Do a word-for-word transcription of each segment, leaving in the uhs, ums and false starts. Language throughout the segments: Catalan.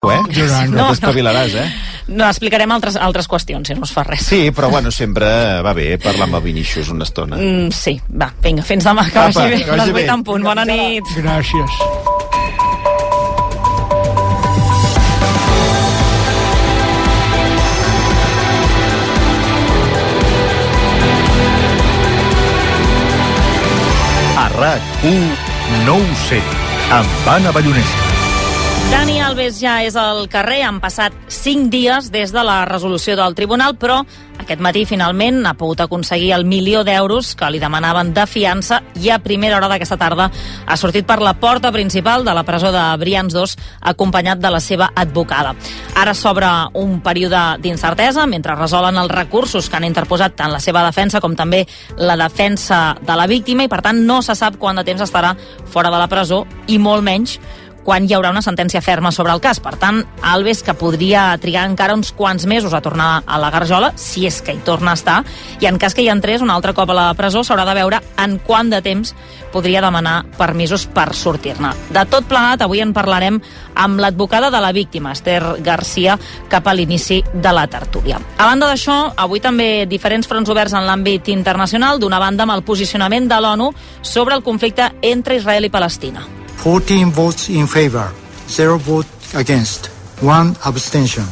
eh? No, no t'espavilaràs, eh? No, explicarem altres, altres qüestions, si no us fa res. Sí, però bueno, sempre va bé parlar amb el Vinícius una estona. Mm, sí, va, vinga, fins demà, que Apa, vagi bé. que vagi Les vuit bé. en punt, bona nit. Gràcies. A RAC u no ho sé, amb Anna Ballonesta. Dani Alves ja és al carrer, han passat cinc dies des de la resolució del tribunal, però aquest matí finalment ha pogut aconseguir el milió d'euros que li demanaven de fiança i a primera hora d'aquesta tarda ha sortit per la porta principal de la presó de Brians dos acompanyat de la seva advocada. Ara s'obre un període d'incertesa mentre resolen els recursos que han interposat tant la seva defensa com també la defensa de la víctima i per tant no se sap quant de temps estarà fora de la presó i molt menys quan hi haurà una sentència ferma sobre el cas. Per tant, Alves, que podria trigar encara uns quants mesos a tornar a la Garjola, si és que hi torna a estar, i en cas que hi entrés un altre cop a la presó, s'haurà de veure en quant de temps podria demanar permisos per sortir-ne. De tot plegat, avui en parlarem amb l'advocada de la víctima, Esther Garcia, cap a l'inici de la tertúlia. A banda d'això, avui també diferents fronts oberts en l'àmbit internacional, d'una banda amb el posicionament de l'ONU sobre el conflicte entre Israel i Palestina. fourteen votes in favor, zero vote against, one abstention.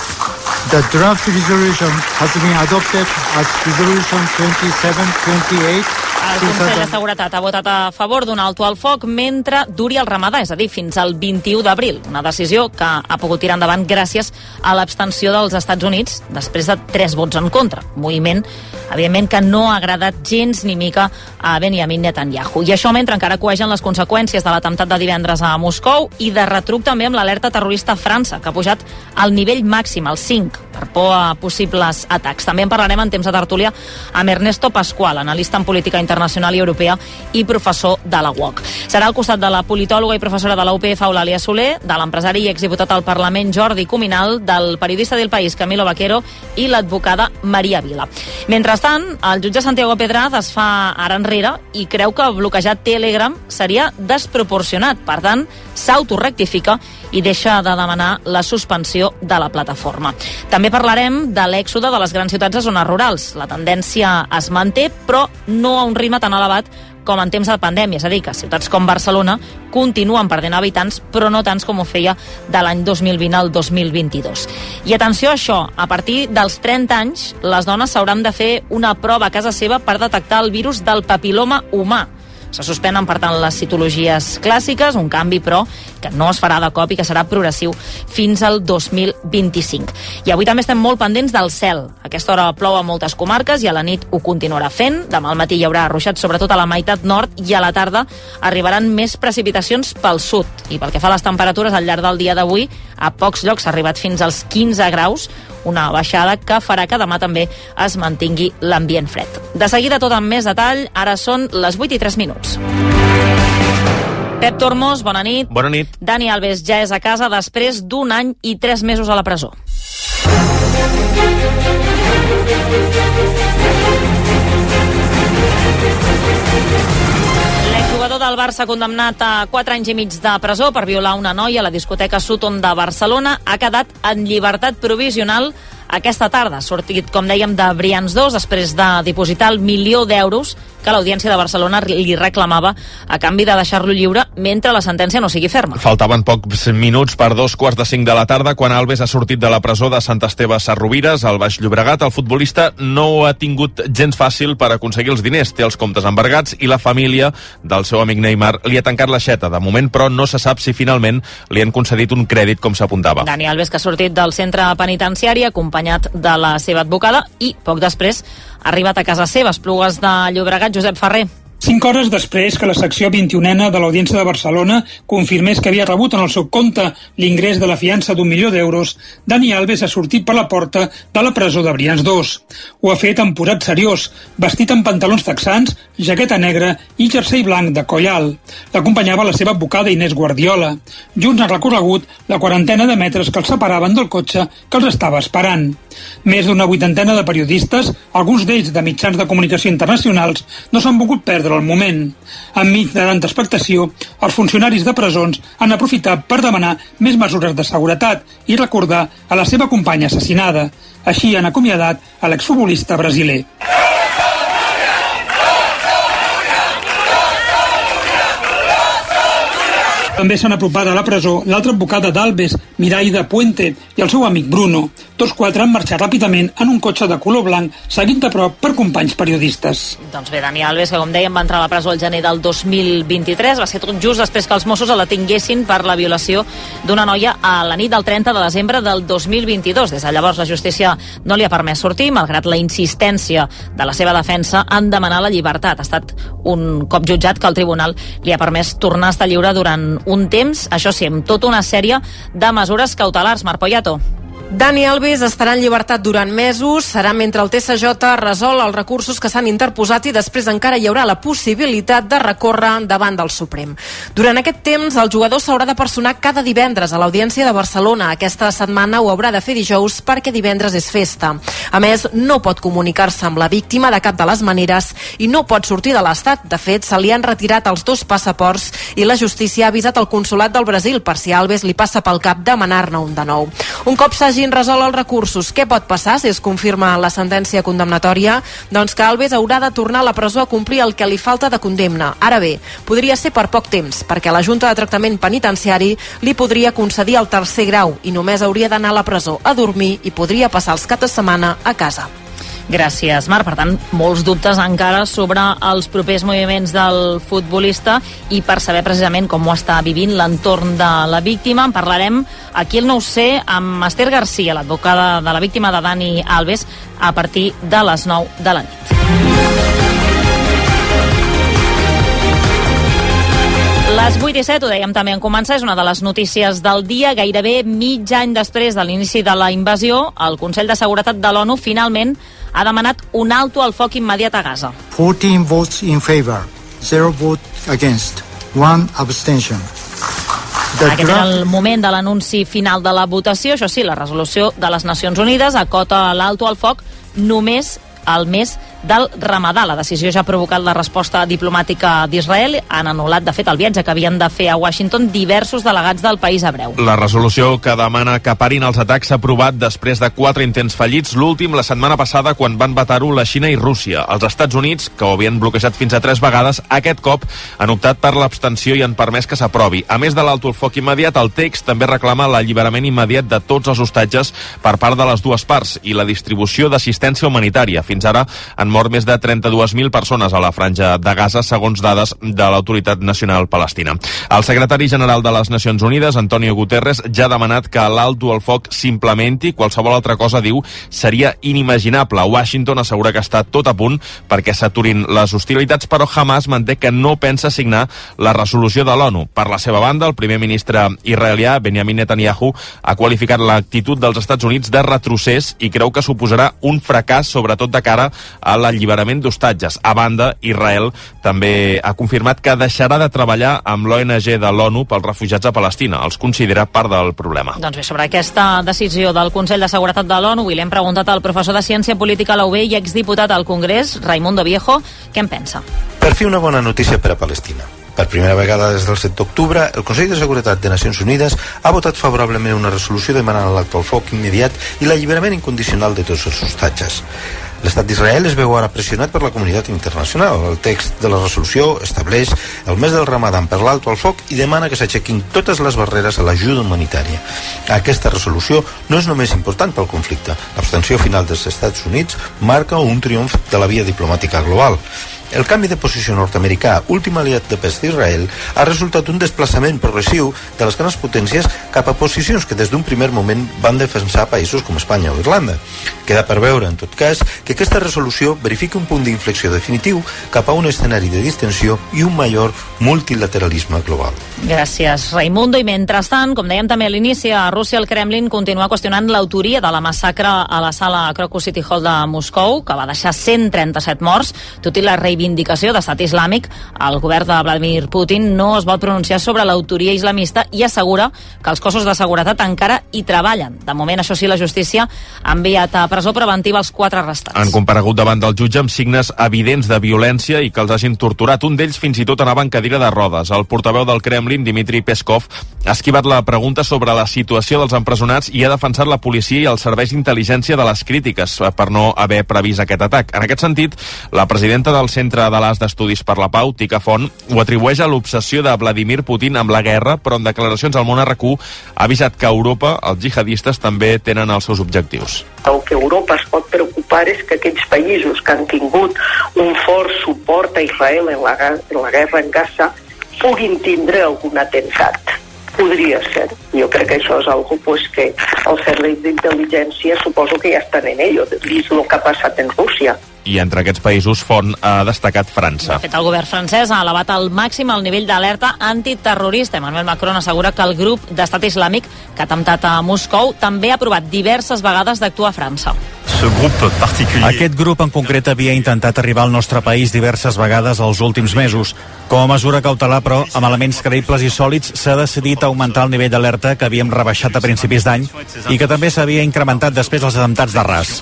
The draft resolution has been adopted as Resolution twenty-seven twenty-eight. El Consell de Seguretat ha votat a favor d'un alto al foc mentre duri el ramadà, és a dir, fins al vint-i-u d'abril. Una decisió que ha pogut tirar endavant gràcies a l'abstenció dels Estats Units després de tres vots en contra. Moviment, evidentment, que no ha agradat gens ni mica a Benjamin Netanyahu. I això mentre encara coegen les conseqüències de l'atemptat de divendres a Moscou i de retruc també amb l'alerta terrorista a França, que ha pujat al nivell màxim, al cinc, per por a possibles atacs. També en parlarem en temps de tertúlia amb Ernesto Pascual, analista en política internacional i europea i professor de la U O C. Serà al costat de la politòloga i professora de la U P F, Eulàlia Soler, de l'empresari i exdiputat al Parlament Jordi Cuminal, del periodista del País Camilo Vaquero i l'advocada Maria Vila. Mentrestant, el jutge Santiago Pedraz es fa ara enrere i creu que bloquejar Telegram seria desproporcionat. Per tant, s'autorectifica i deixa de demanar la suspensió de la plataforma. També parlarem de l'èxode de les grans ciutats a zones rurals. La tendència es manté, però no a un ritme tan elevat com en temps de pandèmia, és a dir, que ciutats com Barcelona continuen perdent habitants, però no tants com ho feia de l'any dos mil vint al dos mil vint-i-dos. I atenció a això, a partir dels trenta anys, les dones s'hauran de fer una prova a casa seva per detectar el virus del papiloma humà. Se suspenen, per tant, les citologies clàssiques, un canvi, però, que no es farà de cop i que serà progressiu fins al dos mil vint-i-cinc. I avui també estem molt pendents del cel. A aquesta hora plou a moltes comarques i a la nit ho continuarà fent. Demà al matí hi haurà ruixats sobretot a la meitat nord i a la tarda arribaran més precipitacions pel sud. I pel que fa a les temperatures, al llarg del dia d'avui, a pocs llocs s'ha arribat fins als quinze graus, una baixada que farà que demà també es mantingui l'ambient fred. De seguida tot amb més detall, ara són les vuit i tres minuts. Pep Tormos, bona nit. Bona nit. Dani Alves ja és a casa després d'un any i tres mesos a la presó. L'exjugador del Barça condemnat a quatre anys i mig de presó per violar una noia a la discoteca Sutton de Barcelona ha quedat en llibertat provisional aquesta tarda. Ha sortit, com dèiem, de Brians dos després de dipositar el milió d'euros que l'Audiència de Barcelona li reclamava a canvi de deixar-lo lliure mentre la sentència no sigui ferma. Faltaven pocs minuts per dos quarts de cinc de la tarda quan Alves ha sortit de la presó de Sant Esteve Sesrovires, al Baix Llobregat. El futbolista no ho ha tingut gens fàcil per aconseguir els diners. Té els comptes embargats i la família del seu amic Neymar li ha tancat l'aixeta. De moment, però, no se sap si finalment li han concedit un crèdit com s'apuntava. Dani Alves, que ha sortit del centre penitenciari acompanyat de la seva advocada i, poc després, ha arribat a casa seva, Esplugues de Llobregat. Josep Ferrer. Cinc hores després que la secció vint-i-unena de l'Audiència de Barcelona confirmés que havia rebut en el seu compte l'ingrés de la fiança d'un milió d'euros, Dani Alves ha sortit per la porta de la presó de Brians dos. Ho ha fet amb posat seriós, vestit amb pantalons texans, jaqueta negra i jersei blanc de coll alt. L'acompanyava la seva advocada Inés Guardiola. Junts han recorregut la quarantena de metres que els separaven del cotxe que els estava esperant. Més d'una vuitantena de periodistes, alguns d'ells de mitjans de comunicació internacionals, no s'han volgut perdre el moment. Enmig de tanta expectació, els funcionaris de presons han aprofitat per demanar més mesures de seguretat i recordar a la seva companya assassinada. Així han acomiadat a l'exfutbolista brasiler. També s'han apropat a la presó l'altra advocada d'Alves, Miraida Puente, i el seu amic Bruno. Tots quatre han marxat ràpidament en un cotxe de color blanc, seguint de prop per companys periodistes. Doncs bé, Dani Alves, que com dèiem va entrar a la presó el gener del dos mil vint-i-tres, va ser tot just després que els Mossos la tinguessin per la violació d'una noia a la nit del trenta de desembre del dos mil vint-i-dos. Des de llavors la justícia no li ha permès sortir, malgrat la insistència de la seva defensa en demanar la llibertat. Ha estat un cop jutjat que el tribunal li ha permès tornar a estar lliure durant un temps, això sí, amb tota una sèrie de mesures cautelars. Marc Poyato. Dani Alves estarà en llibertat durant mesos, serà mentre el T S J resol els recursos que s'han interposat i després encara hi haurà la possibilitat de recórrer davant del Suprem. Durant aquest temps, el jugador s'haurà de personar cada divendres a l'Audiència de Barcelona. Aquesta setmana ho haurà de fer dijous perquè divendres és festa. A més, no pot comunicar-se amb la víctima de cap de les maneres i no pot sortir de l'Estat. De fet, se li han retirat els dos passaports i la justícia ha avisat el Consolat del Brasil per si a Alves li passa pel cap demanar-ne un de nou. Un cop s'hagi resol els recursos, què pot passar si es confirma la sentència condemnatòria? Doncs que Alves haurà de tornar a la presó a complir el que li falta de condemna. Ara bé, podria ser per poc temps, perquè la Junta de Tractament Penitenciari li podria concedir el tercer grau i només hauria d'anar a la presó a dormir i podria passar els caps de setmana a casa. Gràcies, Marc. Per tant, molts dubtes encara sobre els propers moviments del futbolista i per saber precisament com ho està vivint l'entorn de la víctima. En parlarem aquí al nou C amb Esther Garcia, l'advocada de la víctima de Dani Alves, a partir de les nou de la nit. Les vuit i set, ho dèiem també en començar, és una de les notícies del dia. Gairebé mig any després de l'inici de la invasió, el Consell de Seguretat de l'ONU finalment ha demanat un alto al foc immediat a Gaza. fourteen votes in favor, zero vote against, one abstention. Aquest era el moment de l'anunci final de la votació. Això sí, la resolució de les Nacions Unides acota l'alto al foc només al mes del Ramadà. La decisió ja ha provocat la resposta diplomàtica d'Israel. Han anul·lat, de fet, el viatge que havien de fer a Washington diversos delegats del país hebreu. La resolució que demana que parin els atacs s'ha aprovat després de quatre intents fallits, l'últim la setmana passada quan van vetar-ho la Xina i Rússia. Els Estats Units, que ho havien bloquejat fins a tres vegades, aquest cop han optat per l'abstenció i han permès que s'aprovi. A més de l'alto al foc immediat, el text també reclama l'alliberament immediat de tots els hostatges per part de les dues parts i la distribució d'assistència humanitària. Fins ara han mort més de trenta-dues mil persones a la franja de Gaza, segons dades de l'Autoritat Nacional Palestina. El secretari general de les Nacions Unides, Antonio Guterres, ja ha demanat que l'alto al foc s'implementi. Qualsevol altra cosa, diu, seria inimaginable. Washington assegura que està tot a punt perquè s'aturin les hostilitats, però Hamas manté que no pensa signar la resolució de l'ONU. Per la seva banda, el primer ministre israelià, Benjamin Netanyahu, ha qualificat l'actitud dels Estats Units de retrocés i creu que suposarà un fracàs, sobretot de cara a l'alliberament d'hostatges. A banda, Israel també ha confirmat que deixarà de treballar amb l'O N G de l'ONU pels refugiats a Palestina. Els considera part del problema. Doncs bé, sobre aquesta decisió del Consell de Seguretat de l'ONU, avui l'hem preguntat al professor de Ciència Política a la U B i exdiputat al Congrés, Raimundo Viejo, què en pensa? Per fi una bona notícia per a Palestina. Per primera vegada des del set d'octubre, el Consell de Seguretat de Nacions Unides ha votat favorablement una resolució demanant l'alto al foc immediat i l'alliberament incondicional de tots els hostatges. L'estat d'Israel es veu ara pressionat per la comunitat internacional. El text de la resolució estableix el mes del Ramadan per l'alto al foc i demana que s'aixequin totes les barreres a l'ajuda humanitària. Aquesta resolució no és només important pel conflicte. L'abstenció final dels Estats Units marca un triomf de la via diplomàtica global. El canvi de posició nord-americà, últim aliat de pes d'Israel, ha resultat un desplaçament progressiu de les grans potències cap a posicions que des d'un primer moment van defensar països com Espanya o Irlanda. Queda per veure, en tot cas, que aquesta resolució verifica un punt d'inflexió definitiu cap a un escenari de distensió i un major multilateralisme global. Gràcies, Raimundo. I mentrestant, com dèiem també a l'inici, a Rússia el Kremlin continua qüestionant l'autoria de la massacre a la sala Crocus City Hall de Moscou, que va deixar cent trenta-set morts, tot i la reivindicació reivindicació d'estat islàmic, el govern de Vladimir Putin no es vol pronunciar sobre l'autoria islamista i assegura que els cossos de seguretat encara hi treballen. De moment, això sí, la justícia ha enviat a presó preventiva els quatre arrestats. Han comparegut davant del jutge amb signes evidents de violència i que els hagin torturat. Un d'ells fins i tot anava en cadira de rodes. El portaveu del Kremlin, Dmitry Peskov, ha esquivat la pregunta sobre la situació dels empresonats i ha defensat la policia i els serveis d'intel·ligència de les crítiques per no haver previst aquest atac. En aquest sentit, la presidenta del Centre de l'As d'Estudis per la Pau, Tika Font, ho atribueix a l'obsessió de Vladimir Putin amb la guerra, però en declaracions al Món R Q ha avisat que a Europa els jihadistes també tenen els seus objectius. El que Europa es pot preocupar és que aquells països que han tingut un fort suport a Israel en la, en la guerra en Gaza puguin tindre algun atemptat. Podria ser. Jo crec que això és algo pues, que els serveis d'intel·ligència suposo que ja estan en ello, vist el que ha passat en Rússia. I entre aquests països, Font ha destacat França. De fet, el govern francès ha elevat al màxim el nivell d'alerta antiterrorista. Emmanuel Macron assegura que el grup d'estat islàmic que ha atemptat a Moscou també ha provat diverses vegades d'actuar a França. Aquest grup en concret havia intentat arribar al nostre país diverses vegades els últims mesos. Com a mesura cautelar, però, amb elements creïbles i sòlids, s'ha decidit augmentar el nivell d'alerta que havíem rebaixat a principis d'any i que també s'havia incrementat després dels atemptats d'Arras.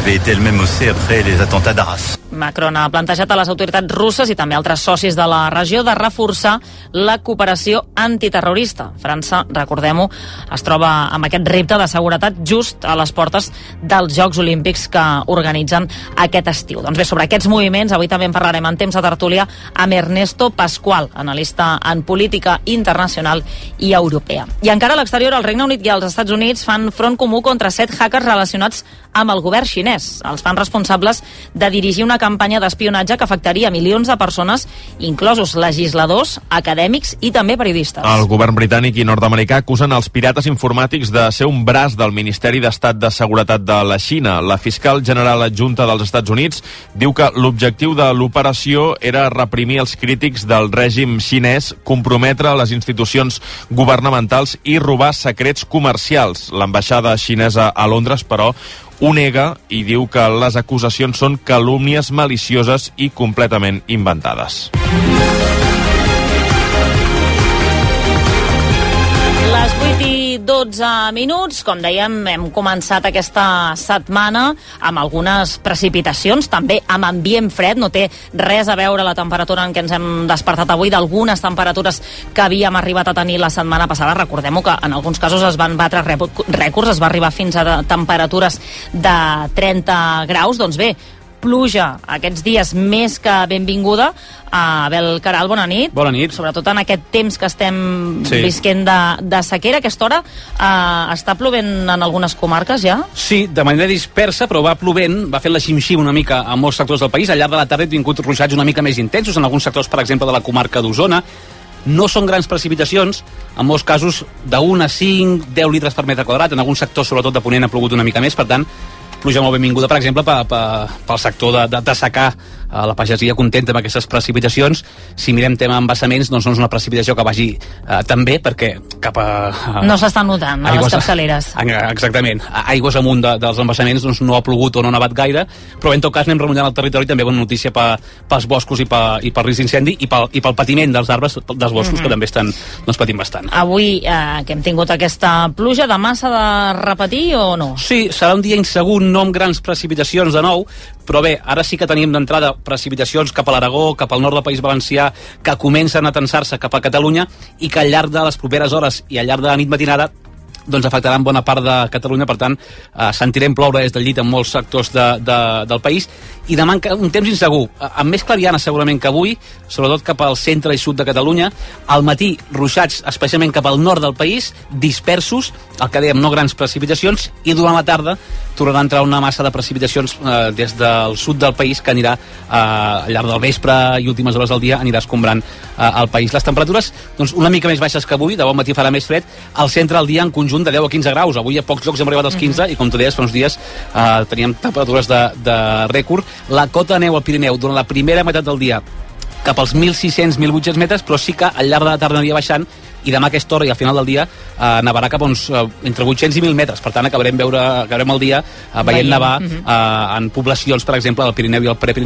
Macron ha plantejat a les autoritats russes i també altres socis de la regió de reforçar la cooperació antiterrorista. França, recordem-ho, es troba amb aquest repte de seguretat just a les portes dels Jocs Olímpics que organitzen aquest estiu. Doncs bé, sobre aquests moviments, avui també en parlarem en temps de tertúlia amb Ernesto Pascual, analista en política internacional i europea. I encara a l'exterior, el Regne Unit i els Estats Units fan front comú contra set hackers relacionats amb el govern xinès. Els fan responsables de dirigir una campanya d'espionatge que afectaria milions de persones, inclosos legisladors, acadèmics i també periodistes. El govern britànic i nord-americà acusen els pirates informàtics de ser un braç del Ministeri d'Estat de Seguretat de la Xina. La fiscal general adjunta dels Estats Units diu que l'objectiu de l'operació era reprimir els crítics del règim xinès, comprometre les institucions governamentals i robar secrets comercials. L'ambaixada xinesa a Londres, però, ho nega i diu que les acusacions són calúmnies malicioses i completament inventades. Les vuit i dotze minuts, com dèiem, hem començat aquesta setmana amb algunes precipitacions, també amb ambient fred, no té res a veure la temperatura en què ens hem despertat avui d'algunes temperatures que havíem arribat a tenir la setmana passada. Recordem-ho que en alguns casos es van batre rècords, es va arribar fins a temperatures de trenta graus, doncs bé, pluja aquests dies més que benvinguda. A Abel Caral, bona nit. Bona nit. Sobretot en aquest temps que estem sí. visquent de, de sequera, a aquesta hora eh, està plovent en algunes comarques ja? Sí, de manera dispersa, però va plovent, va fent la xim-xim una mica a molts sectors del país. Al llarg de la tarda he tingut ruixats una mica més intensos en alguns sectors, per exemple, de la comarca d'Osona. No són grans precipitacions, en molts casos d'un a cinc, deu litres per metre quadrat, en alguns sectors, sobretot de Ponent, ha plogut una mica més, per tant, pluja molt benvinguda, per exemple, pe, pe, pel sector de, de, de secà. La pagesia contenta amb aquestes precipitacions. Si mirem tema embassaments, doncs no és una precipitació que vagi eh, tan bé, perquè cap a... a no s'estan notant a les capçaleres. Exactament. Aigües amunt de, dels embassaments doncs no ha plogut o no ha nevat gaire, però en tot cas anem remullant el territori, també bona notícia pe, pels boscos i, pe, i pel risc d'incendi i pel, i pel patiment dels arbres dels boscos, mm-hmm. que també estan doncs, patint bastant. Avui eh, que hem tingut aquesta pluja, demà s'ha de repetir o no? Sí, serà un dia insegur, no amb grans precipitacions de nou, però bé, ara sí que tenim d'entrada precipitacions cap a l'Aragó, cap al nord del País Valencià, que comencen a tensar-se cap a Catalunya i que al llarg de les properes hores i al llarg de la nit matinada doncs afectaran bona part de Catalunya, per tant eh, sentirem ploure des del llit en molts sectors de, de, del país, i demà un temps insegur, amb més clariana segurament que avui, sobretot cap al centre i sud de Catalunya. Al matí ruixats especialment cap al nord del país, dispersos, el que dèiem, no grans precipitacions, i durant la tarda tornarà a entrar una massa de precipitacions eh, des del sud del país que anirà eh, al llarg del vespre i últimes hores del dia anirà escombrant eh, el país. Les temperatures doncs, una mica més baixes que avui, de bon matí farà més fred, al centre del dia en conjunt de deu a quinze graus, avui a pocs llocs hem arribat als quinze, mm-hmm. i com tu deies fa uns dies eh, teníem temperatures de, de rècord. La cota de neu al Pirineu durant la primera meitat del dia cap als mil sis-cents a mil vuit-cents metres, però sí que al llarg de la tarda aniria baixant, i demà a aquesta hora i al final del dia eh, nevarà cap a uns eh, entre vuit-cents i mil metres. Per tant, acabarem, veure, acabarem el dia eh, veient nevar eh, en poblacions, per exemple, del Pirineu i el Prepirineu,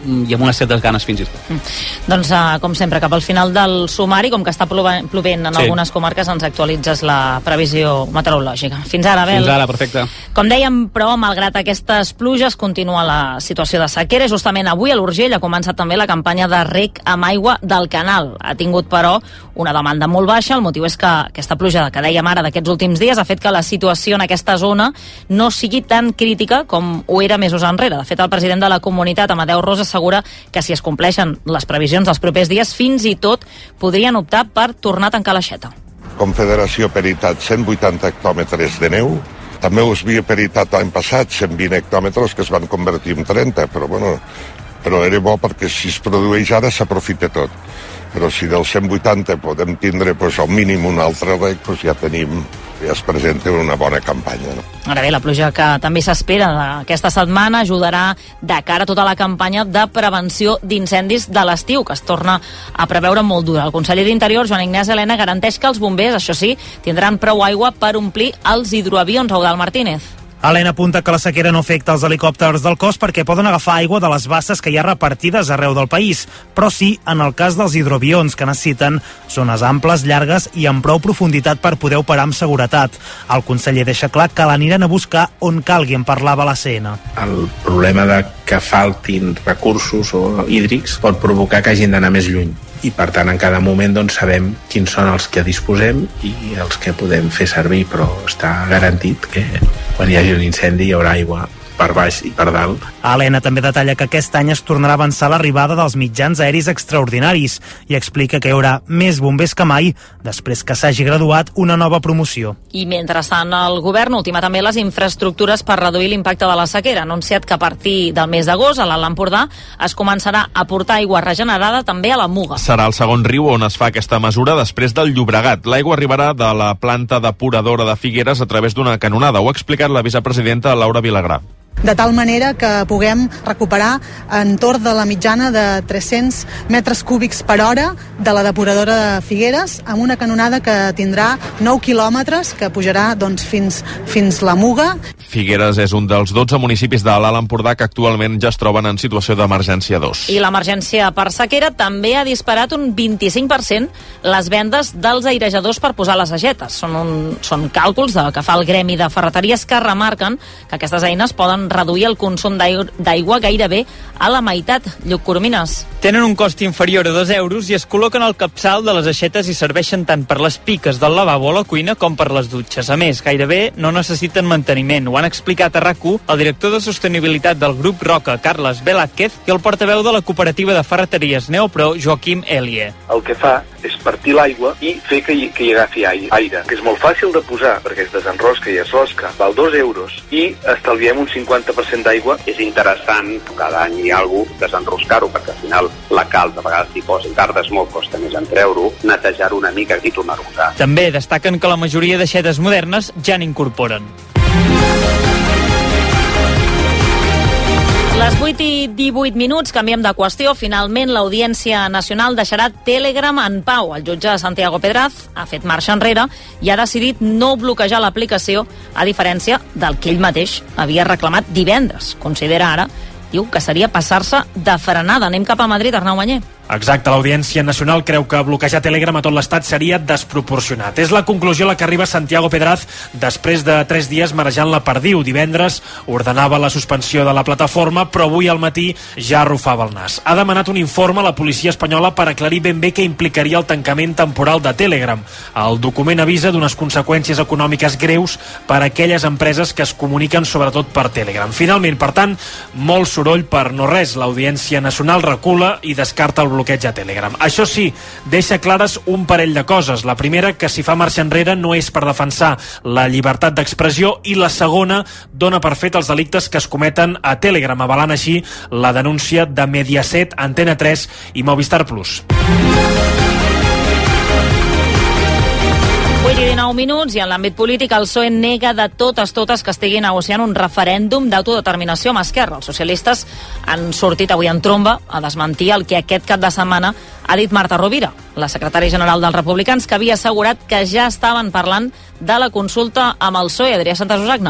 i amb unes certes ganes fins i tot. Mm. Doncs, uh, com sempre, cap al final del sumari, com que està plovent, plovent en sí. algunes comarques, ens actualitzes la previsió meteorològica. Fins ara, Abel. Fins ara, perfecte. Com dèiem, però, malgrat aquestes pluges, continua la situació de sequera. Justament avui a l'Urgell ha començat també la campanya de reg amb aigua del canal. Ha tingut, però, una demanda molt baixa. El motiu és que aquesta pluja que dèiem ara d'aquests últims dies ha fet que la situació en aquesta zona no sigui tan crítica com ho era mesos enrere. De fet, el president de la comunitat, Amadeu Ros, assegura que si es compleixen les previsions dels propers dies, fins i tot podrien optar per tornar a tancar l'aixeta. Confederació ha peritat cent vuitanta hectòmetres de neu. També us havia peritat l'any passat cent vint hectòmetres que es van convertir en trenta, però bueno, però era bo perquè si es produeix ara s'aprofita tot. Però si del cent vuitanta podem tindre pues, al mínim un altre rec, pues, ja tenim, ja es presenta una bona campanya. No? Ara bé, la pluja que també s'espera aquesta setmana ajudarà de cara a tota la campanya de prevenció d'incendis de l'estiu, que es torna a preveure molt dura. El conseller d'Interior, Joan Ignasi Elena, garanteix que els bombers, això sí, tindran prou aigua per omplir els hidroavions. Eudald Martínez. Elena apunta que la sequera no afecta els helicòpters del cos perquè poden agafar aigua de les basses que hi ha repartides arreu del país, però sí en el cas dels hidroavions, que necessiten zones amples, llargues i amb prou profunditat per poder operar amb seguretat. El conseller deixa clar que l'aniran a buscar on calgui, en parlava la C N. El problema de que faltin recursos o hídrics pot provocar que hagin d'anar més lluny. I per tant en cada moment doncs, sabem quins són els que disposem i els que podem fer servir, però està garantit que quan hi hagi un incendi hi haurà aigua per baix i per dalt. Elena també detalla que aquest any es tornarà a avançar l'arribada dels mitjans aeris extraordinaris i explica que hi haurà més bombers que mai després que s'hagi graduat una nova promoció. I mentrestant, el govern ultima també les infraestructures per reduir l'impacte de la sequera. Ha anunciat que a partir del mes d'agost a l'Alt Empordà es començarà a portar aigua regenerada també a la Muga. Serà el segon riu on es fa aquesta mesura després del Llobregat. L'aigua arribarà de la planta depuradora de Figueres a través d'una canonada. Ho ha explicat la vicepresidenta Laura Vilagrà. De tal manera que puguem recuperar entorn de la mitjana de tres-cents metres cúbics per hora de la depuradora de Figueres, amb una canonada que tindrà nou quilòmetres, que pujarà doncs, fins, fins la Muga. Figueres és un dels dotze municipis de l'Alt Empordà que actualment ja es troben en situació d'emergència dos. I l'emergència per sequera també ha disparat un vint-i-cinc per cent les vendes dels airejadors per posar les aixetes. Són, un, són càlculs de, que fa el gremi de ferreteries que remarquen que aquestes eines poden reduir el consum d'aigua gairebé a la meitat. Lluc Coromines. Tenen un cost inferior a dos euros i es col·loquen al capçal de les aixetes i serveixen tant per les piques del lavabo o la cuina com per les dutxes. A més, gairebé no necessiten manteniment. Ho han explicat a RAC u el director de sostenibilitat del grup Roca, Carles Velázquez, i el portaveu de la cooperativa de ferreteries Neopro, Joaquim Elie. El que fa és partir l'aigua i fer que hi, que hi agafi aire, que és molt fàcil de posar perquè es desenrosca i es rosca, val dos euros i estalviem un cinquanta per cent d'aigua. És interessant cada any hi ha algú desenroscar-ho, perquè al final la calç a vegades t'hi posa, tardes molt, costa més en treure-ho, netejar-ho una mica i tornar-ho a usar. També destaquen que la majoria d'aixetes modernes ja n'incorporen. Les vuit i divuit minuts, canviem de qüestió. Finalment, l'Audiència Nacional deixarà Telegram en pau. El jutge Santiago Pedraz ha fet marxa enrere i ha decidit no bloquejar l'aplicació, a diferència del que ell mateix havia reclamat divendres. Considera ara, diu, que seria passar-se de frenada. Anem cap a Madrid, Arnau Manyer. Exacte, l'Audiència Nacional creu que bloquejar Telegram a tot l'Estat seria desproporcionat. És la conclusió a la que arriba Santiago Pedraz després de tres dies marejant la perdiu. Divendres ordenava la suspensió de la plataforma, però avui al matí ja arrufava el nas. Ha demanat un informe a la policia espanyola per aclarir ben bé què implicaria el tancament temporal de Telegram. El document avisa d'unes conseqüències econòmiques greus per a aquelles empreses que es comuniquen sobretot per Telegram. Finalment, per tant, molt soroll per no res. L'Audiència Nacional recula i descarta el bloqueig a Telegram. Això sí, deixa clares un parell de coses. La primera, que si fa marxa enrere no és per defensar la llibertat d'expressió, i la segona, dona per fet els delictes que es cometen a Telegram, avalant així la denúncia de Mediaset, Antena tres i Movistar Plus. vuit i dinou minuts, i en l'àmbit polític el P S O E nega de totes totes que estigui negociant un referèndum d'autodeterminació amb Esquerra. Els socialistes han sortit avui en tromba a desmentir el que aquest cap de setmana ha dit Marta Rovira, la secretària general dels Republicans, que havia assegurat que ja estaven parlant de la consulta amb el P S O E. Adrià Santasusagna.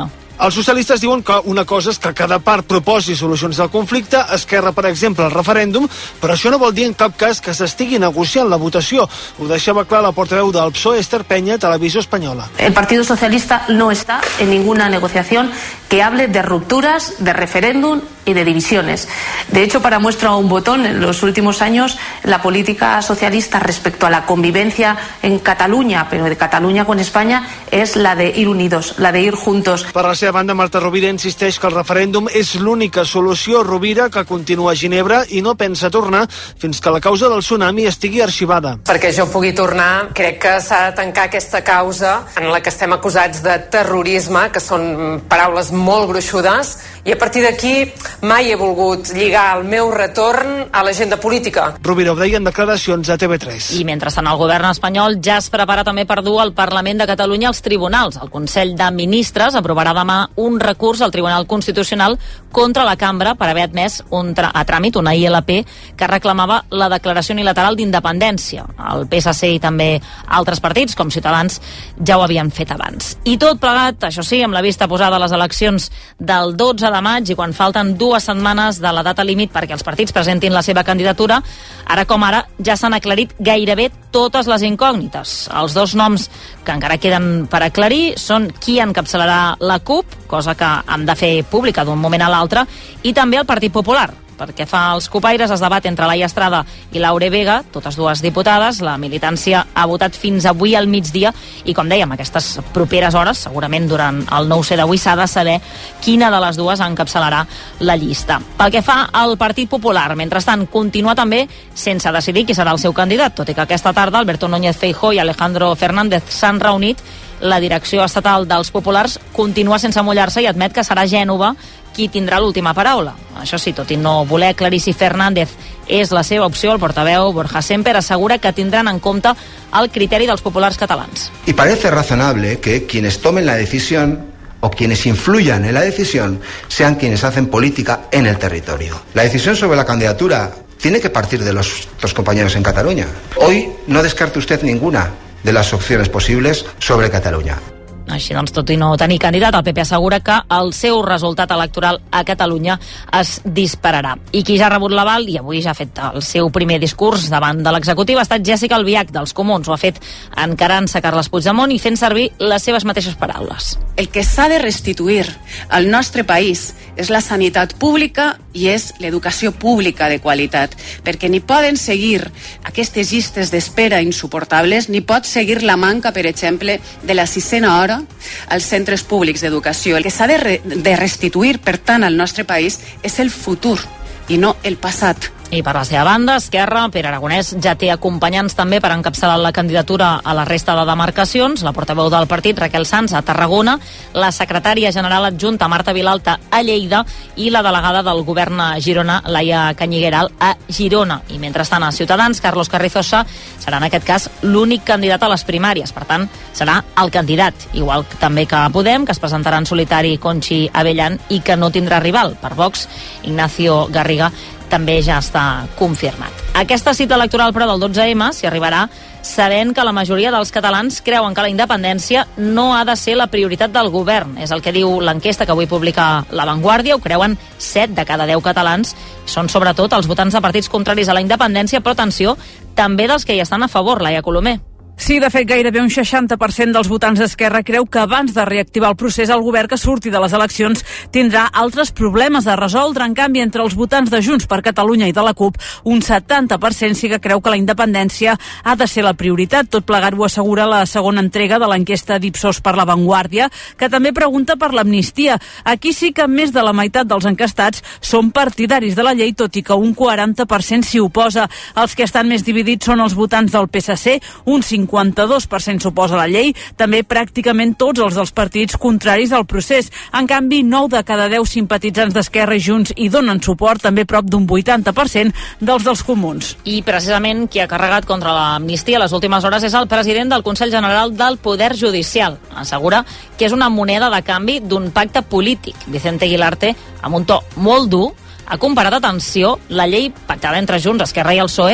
Els socialistes diuen que una cosa és que cada part proposi solucions al conflicte, Esquerra, per exemple, el referèndum, però això no vol dir en cap cas que s'estigui negociant la votació. Ho deixava clar la portaveu del P S O E, Esther Peña, Televisió Espanyola. El Partido Socialista no está en ninguna negociación que hable de rupturas, de referéndum y de divisiones. De hecho, para muestra un botón, en los últimos años la política socialista respecto a la convivencia en Cataluña, pero de Cataluña con España, es la de ir unidos, la de ir juntos. Per la seva banda, Marta Rovira insisteix que el referèndum és l'única solució. Rovira, que continua a Ginebra i no pensa tornar fins que la causa del tsunami estigui arxivada. Perquè jo pugui tornar, crec que s'ha de tancar aquesta causa en la que estem acusats de terrorisme, que són paraules molt gruixudes, i a partir d'aquí mai he volgut lligar el meu retorn a l'agenda política. Rovira ho deia en declaracions a T V tres. I mentrestant el govern espanyol ja es prepara també per dur al Parlament de Catalunya als tribunals. El Consell de Ministres aprovarà demà un recurs al Tribunal Constitucional contra la cambra per haver admès un a tràmit una I L P que reclamava la declaració unilateral d'independència. El P S C i també altres partits, com Ciutadans, ja ho havien fet abans. I tot plegat, això sí, amb la vista posada a les eleccions del dotze de maig i quan falten dues setmanes de la data límit perquè els partits presentin la seva candidatura, ara com ara ja s'han aclarit gairebé totes les incògnites. Els dos noms que encara queden per aclarir són qui encapçalarà la CUP, cosa que han de fer pública d'un moment a l'altre, i també el Partit Popular. Perquè fa els copaires es debat entre Laia Estrada i Laure Vega, totes dues diputades. La militància ha votat fins avui al migdia i, com dèiem, aquestes properes hores, segurament durant el nou C d'avui, s'ha de saber quina de les dues encapçalarà la llista. Pel que fa al Partit Popular, mentrestant, continua també sense decidir qui serà el seu candidat, tot i que aquesta tarda Alberto Núñez Feijóo i Alejandro Fernández s'han reunit. La direcció estatal dels Populars continua sense mullar-se i admet que serà Gènova qui tindrà l'última paraula. Això sí, tot i no voler aclarir si Fernández és la seva opció, el portaveu Borja Semper assegura que tindran en compte el criteri dels populars catalans. Y parece razonable que quienes tomen la decisión o quienes influyan en la decisión sean quienes hacen política en el territorio. La decisión sobre la candidatura tiene que partir de los, los compañeros en Cataluña. Hoy no descarte usted ninguna de las opciones posibles sobre Cataluña. Així doncs, tot i no tenir candidat, el P P assegura que el seu resultat electoral a Catalunya es dispararà. I qui ja ha rebut l'aval, i avui ja ha fet el seu primer discurs davant de l'executiva, ha estat Jessica Albiach, dels Comuns. Ho ha fet encarant-se Carles Puigdemont i fent servir les seves mateixes paraules. El que s'ha de restituir al nostre país és la sanitat pública i és l'educació pública de qualitat, perquè ni poden seguir aquestes llistes d'espera insuportables, ni pot seguir la manca, per exemple, de la sisena hora als centres públics d'educació. El que s'ha de, re de restituir, per tant, al nostre país és el futur i no el passat. I per la seva banda, Esquerra, Pere Aragonès ja té acompanyants també per encapçalar la candidatura a la resta de demarcacions. La portaveu del partit, Raquel Sanz, a Tarragona, la secretària general adjunta, Marta Vilalta, a Lleida, i la delegada del govern a Girona, Laia Canyigueral, a Girona. I mentrestant, a Ciutadans, Carlos Carrizosa serà en aquest cas l'únic candidat a les primàries. Per tant, serà el candidat, igual també que Podem, que es presentarà en solitari Conchi Abellan i que no tindrà rival. Per Vox, Ignacio Garriga també ja està confirmat. Aquesta cita electoral, però, del dotze eme s'hi arribarà sabent que la majoria dels catalans creuen que la independència no ha de ser la prioritat del govern. És el que diu l'enquesta que avui publica La Vanguardia. Ho creuen set de cada deu catalans. Són sobretot els votants de partits contraris a la independència, però atenció, també dels que hi estan a favor, Laia Colomer. Sí, de fet, gairebé un seixanta per cent dels votants d'Esquerra creu que abans de reactivar el procés el govern que surti de les eleccions tindrà altres problemes a resoldre. En canvi, entre els votants de Junts per Catalunya i de la CUP, un setanta per cent sí que creu que la independència ha de ser la prioritat. Tot plegat ho assegura la segona entrega de l'enquesta d'Ipsos per La Vanguardia, que també pregunta per l'amnistia. Aquí sí que més de la meitat dels encastats són partidaris de la llei, tot i que un quaranta per cent s'hi oposa. Els que estan més dividits són els votants del P S C, un cinquanta-dos per cent s'oposa a la llei, també pràcticament tots els dels partits contraris al procés. En canvi, nou de cada deu simpatitzants d'Esquerra i Junts hi donen suport, també prop d'un vuitanta per cent dels dels comuns. I precisament qui ha carregat contra l'amnistia les últimes hores és el president del Consell General del Poder Judicial. Assegura que és una moneda de canvi d'un pacte polític. Vicente Aguilarte, amb un to molt dur, ha comparat, atenció, la llei pactada entre Junts, Esquerra i el P S O E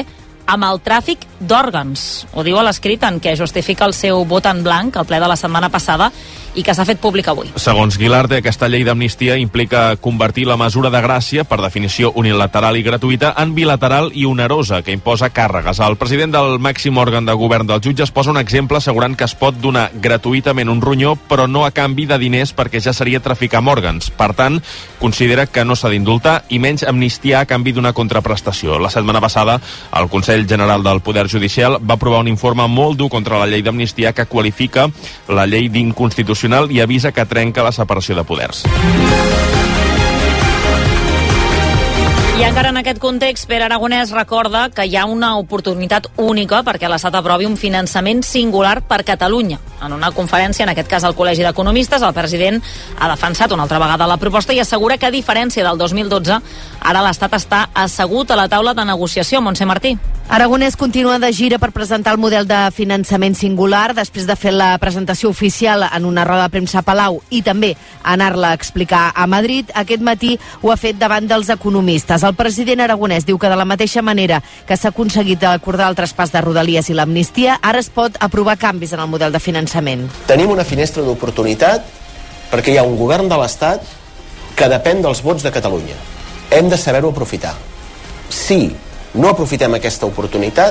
amb el tràfic d'òrgans. Ho diu a l'escrit en què justifica el seu vot en blanc al ple de la setmana passada i que s'ha fet públic avui. Segons Guilarte, aquesta llei d'amnistia implica convertir la mesura de gràcia, per definició unilateral i gratuïta, en bilateral i onerosa, que imposa càrregues. El president del màxim òrgan de govern dels jutges posa un exemple assegurant que es pot donar gratuïtament un ronyó, però no a canvi de diners, perquè ja seria traficar amb òrgans. Per tant, considera que no s'ha d'indultar i menys amnistiar a canvi d'una contraprestació. La setmana passada, el Consell General del Poder Judicial va aprovar un informe molt dur contra la llei d'amnistia que qualifica la llei d'inconstitucional i avisa que trenca la separació de poders. I encara en aquest context, Pere Aragonès recorda que hi ha una oportunitat única perquè l'Estat aprovi un finançament singular per Catalunya. En una conferència, en aquest cas al Col·legi d'Economistes, el president ha defensat una altra vegada la proposta i assegura que, a diferència del dos mil dotze, ara l'Estat està assegut a la taula de negociació. Montse Martí. Aragonès continua de gira per presentar el model de finançament singular després de fer la presentació oficial en una roda de premsa a Palau i també anar-la a explicar a Madrid. Aquest matí ho ha fet davant dels economistes. El president Aragonès diu que de la mateixa manera que s'ha aconseguit acordar el traspàs de Rodalies i l'amnistia, ara es pot aprovar canvis en el model de finançament. Tenim una finestra d'oportunitat perquè hi ha un govern de l'Estat que depèn dels vots de Catalunya. Hem de saber-ho aprofitar. Si no aprofitem aquesta oportunitat,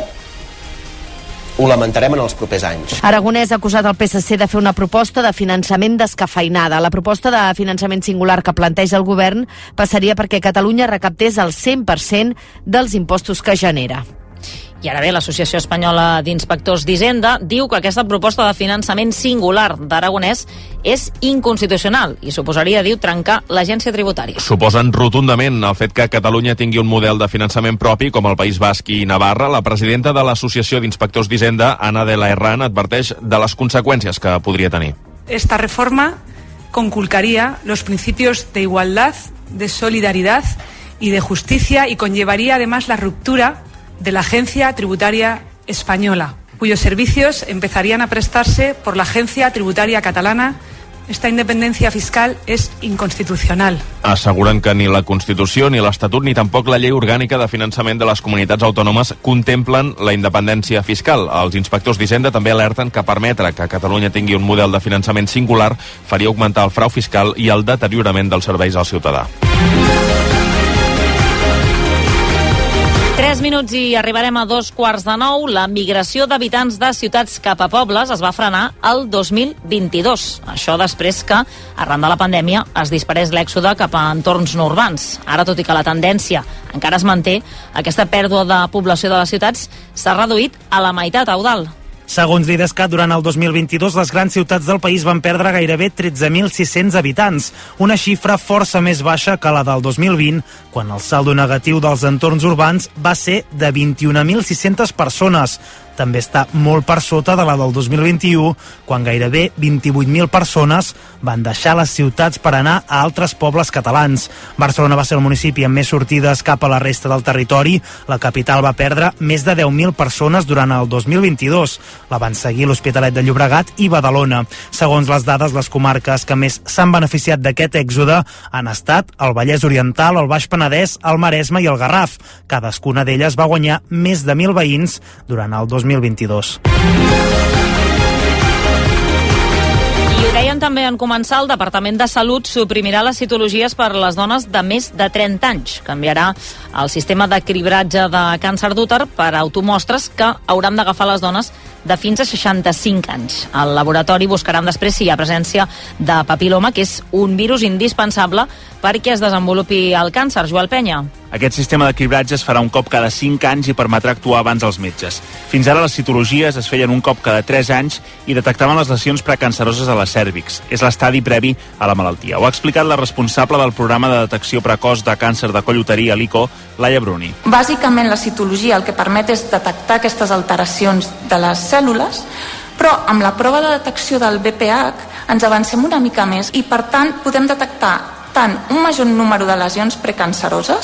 ho lamentarem en els propers anys. Aragonès ha acusat el P S C de fer una proposta de finançament descafeïnada. La proposta de finançament singular que planteja el govern passaria perquè Catalunya recaptés el cent per cent dels impostos que genera. I ara bé, l'Associació Espanyola d'Inspectors d'Hisenda diu que aquesta proposta de finançament singular d'Aragonès és inconstitucional i suposaria, diu, trencar l'agència tributària. Suposen rotundament el fet que Catalunya tingui un model de finançament propi com el País Basc i Navarra. La presidenta de l'Associació d'Inspectors d'Hisenda, Ana de la Herrán, adverteix de les conseqüències que podria tenir. Esta reforma conculcaría los principios de igualdad, de solidaridad y de justicia y conllevaría además la ruptura de la Agencia Tributaria Española, cuyos servicios empezarían a prestarse por la Agencia Tributaria Catalana. Esta independencia fiscal és inconstitucional. Asseguren que ni la Constitució, ni l'Estatut, ni tampoc la Llei Orgànica de Finançament de les Comunitats Autònomes contemplen la independència fiscal. Els inspectors d'Hisenda també alerten que permetre que Catalunya tingui un model de finançament singular faria augmentar el frau fiscal i el deteriorament dels serveis al ciutadà. Tres minuts i arribarem a dos quarts de nou. La migració d'habitants de ciutats cap a pobles es va frenar el dos mil vint-i-dos. Això després que, arran de la pandèmia, es disparés l'èxode cap a entorns no urbans. Ara, tot i que la tendència encara es manté, aquesta pèrdua de població de les ciutats s'ha reduït a la meitat, Eudald. Segons l'Idescat, durant el dos mil vint-i-dos, les grans ciutats del país van perdre gairebé tretze mil sis-cents habitants, una xifra força més baixa que la del dos mil vint, quan el saldo negatiu dels entorns urbans va ser de vint-i-un mil sis-centes persones. També està molt per sota de la del dos mil vint-i-u, quan gairebé vint-i-vuit mil persones van deixar les ciutats per anar a altres pobles catalans. Barcelona va ser el municipi amb més sortides cap a la resta del territori. La capital va perdre més de deu mil persones durant el dos mil vint-i-dos. La van seguir l'Hospitalet de Llobregat i Badalona. Segons les dades, les comarques que més s'han beneficiat d'aquest èxode han estat el Vallès Oriental, el Baix Penedès, el Maresme i el Garraf. Cadascuna d'elles va guanyar més de mil veïns durant el dos mil vint-i-dos. I ho deien també en començar, el Departament de Salut suprimirà les citologies per a les dones de més de trenta anys. Canviarà el sistema de cribratge de càncer d'úter per automostres que hauran d'agafar les dones de fins a seixanta-cinc anys. El laboratori buscarà després si hi ha presència de papiloma, que és un virus indispensable perquè es desenvolupi el càncer. Joel Penya. Aquest sistema de cribratge es farà un cop cada cinc anys i permetrà actuar abans als metges. Fins ara les citologies es feien un cop cada tres anys i detectaven les lesions precanceroses a la cèrvix. És l'estadi previ a la malaltia. Ho ha explicat la responsable del programa de detecció precoç de càncer de coll uterí a l'I C O, Laia Bruni. Bàsicament la citologia el que permet és detectar aquestes alteracions de les cèl·lules, però amb la prova de detecció del B P H ens avancem una mica més i per tant podem detectar tant un major número de lesions precanceroses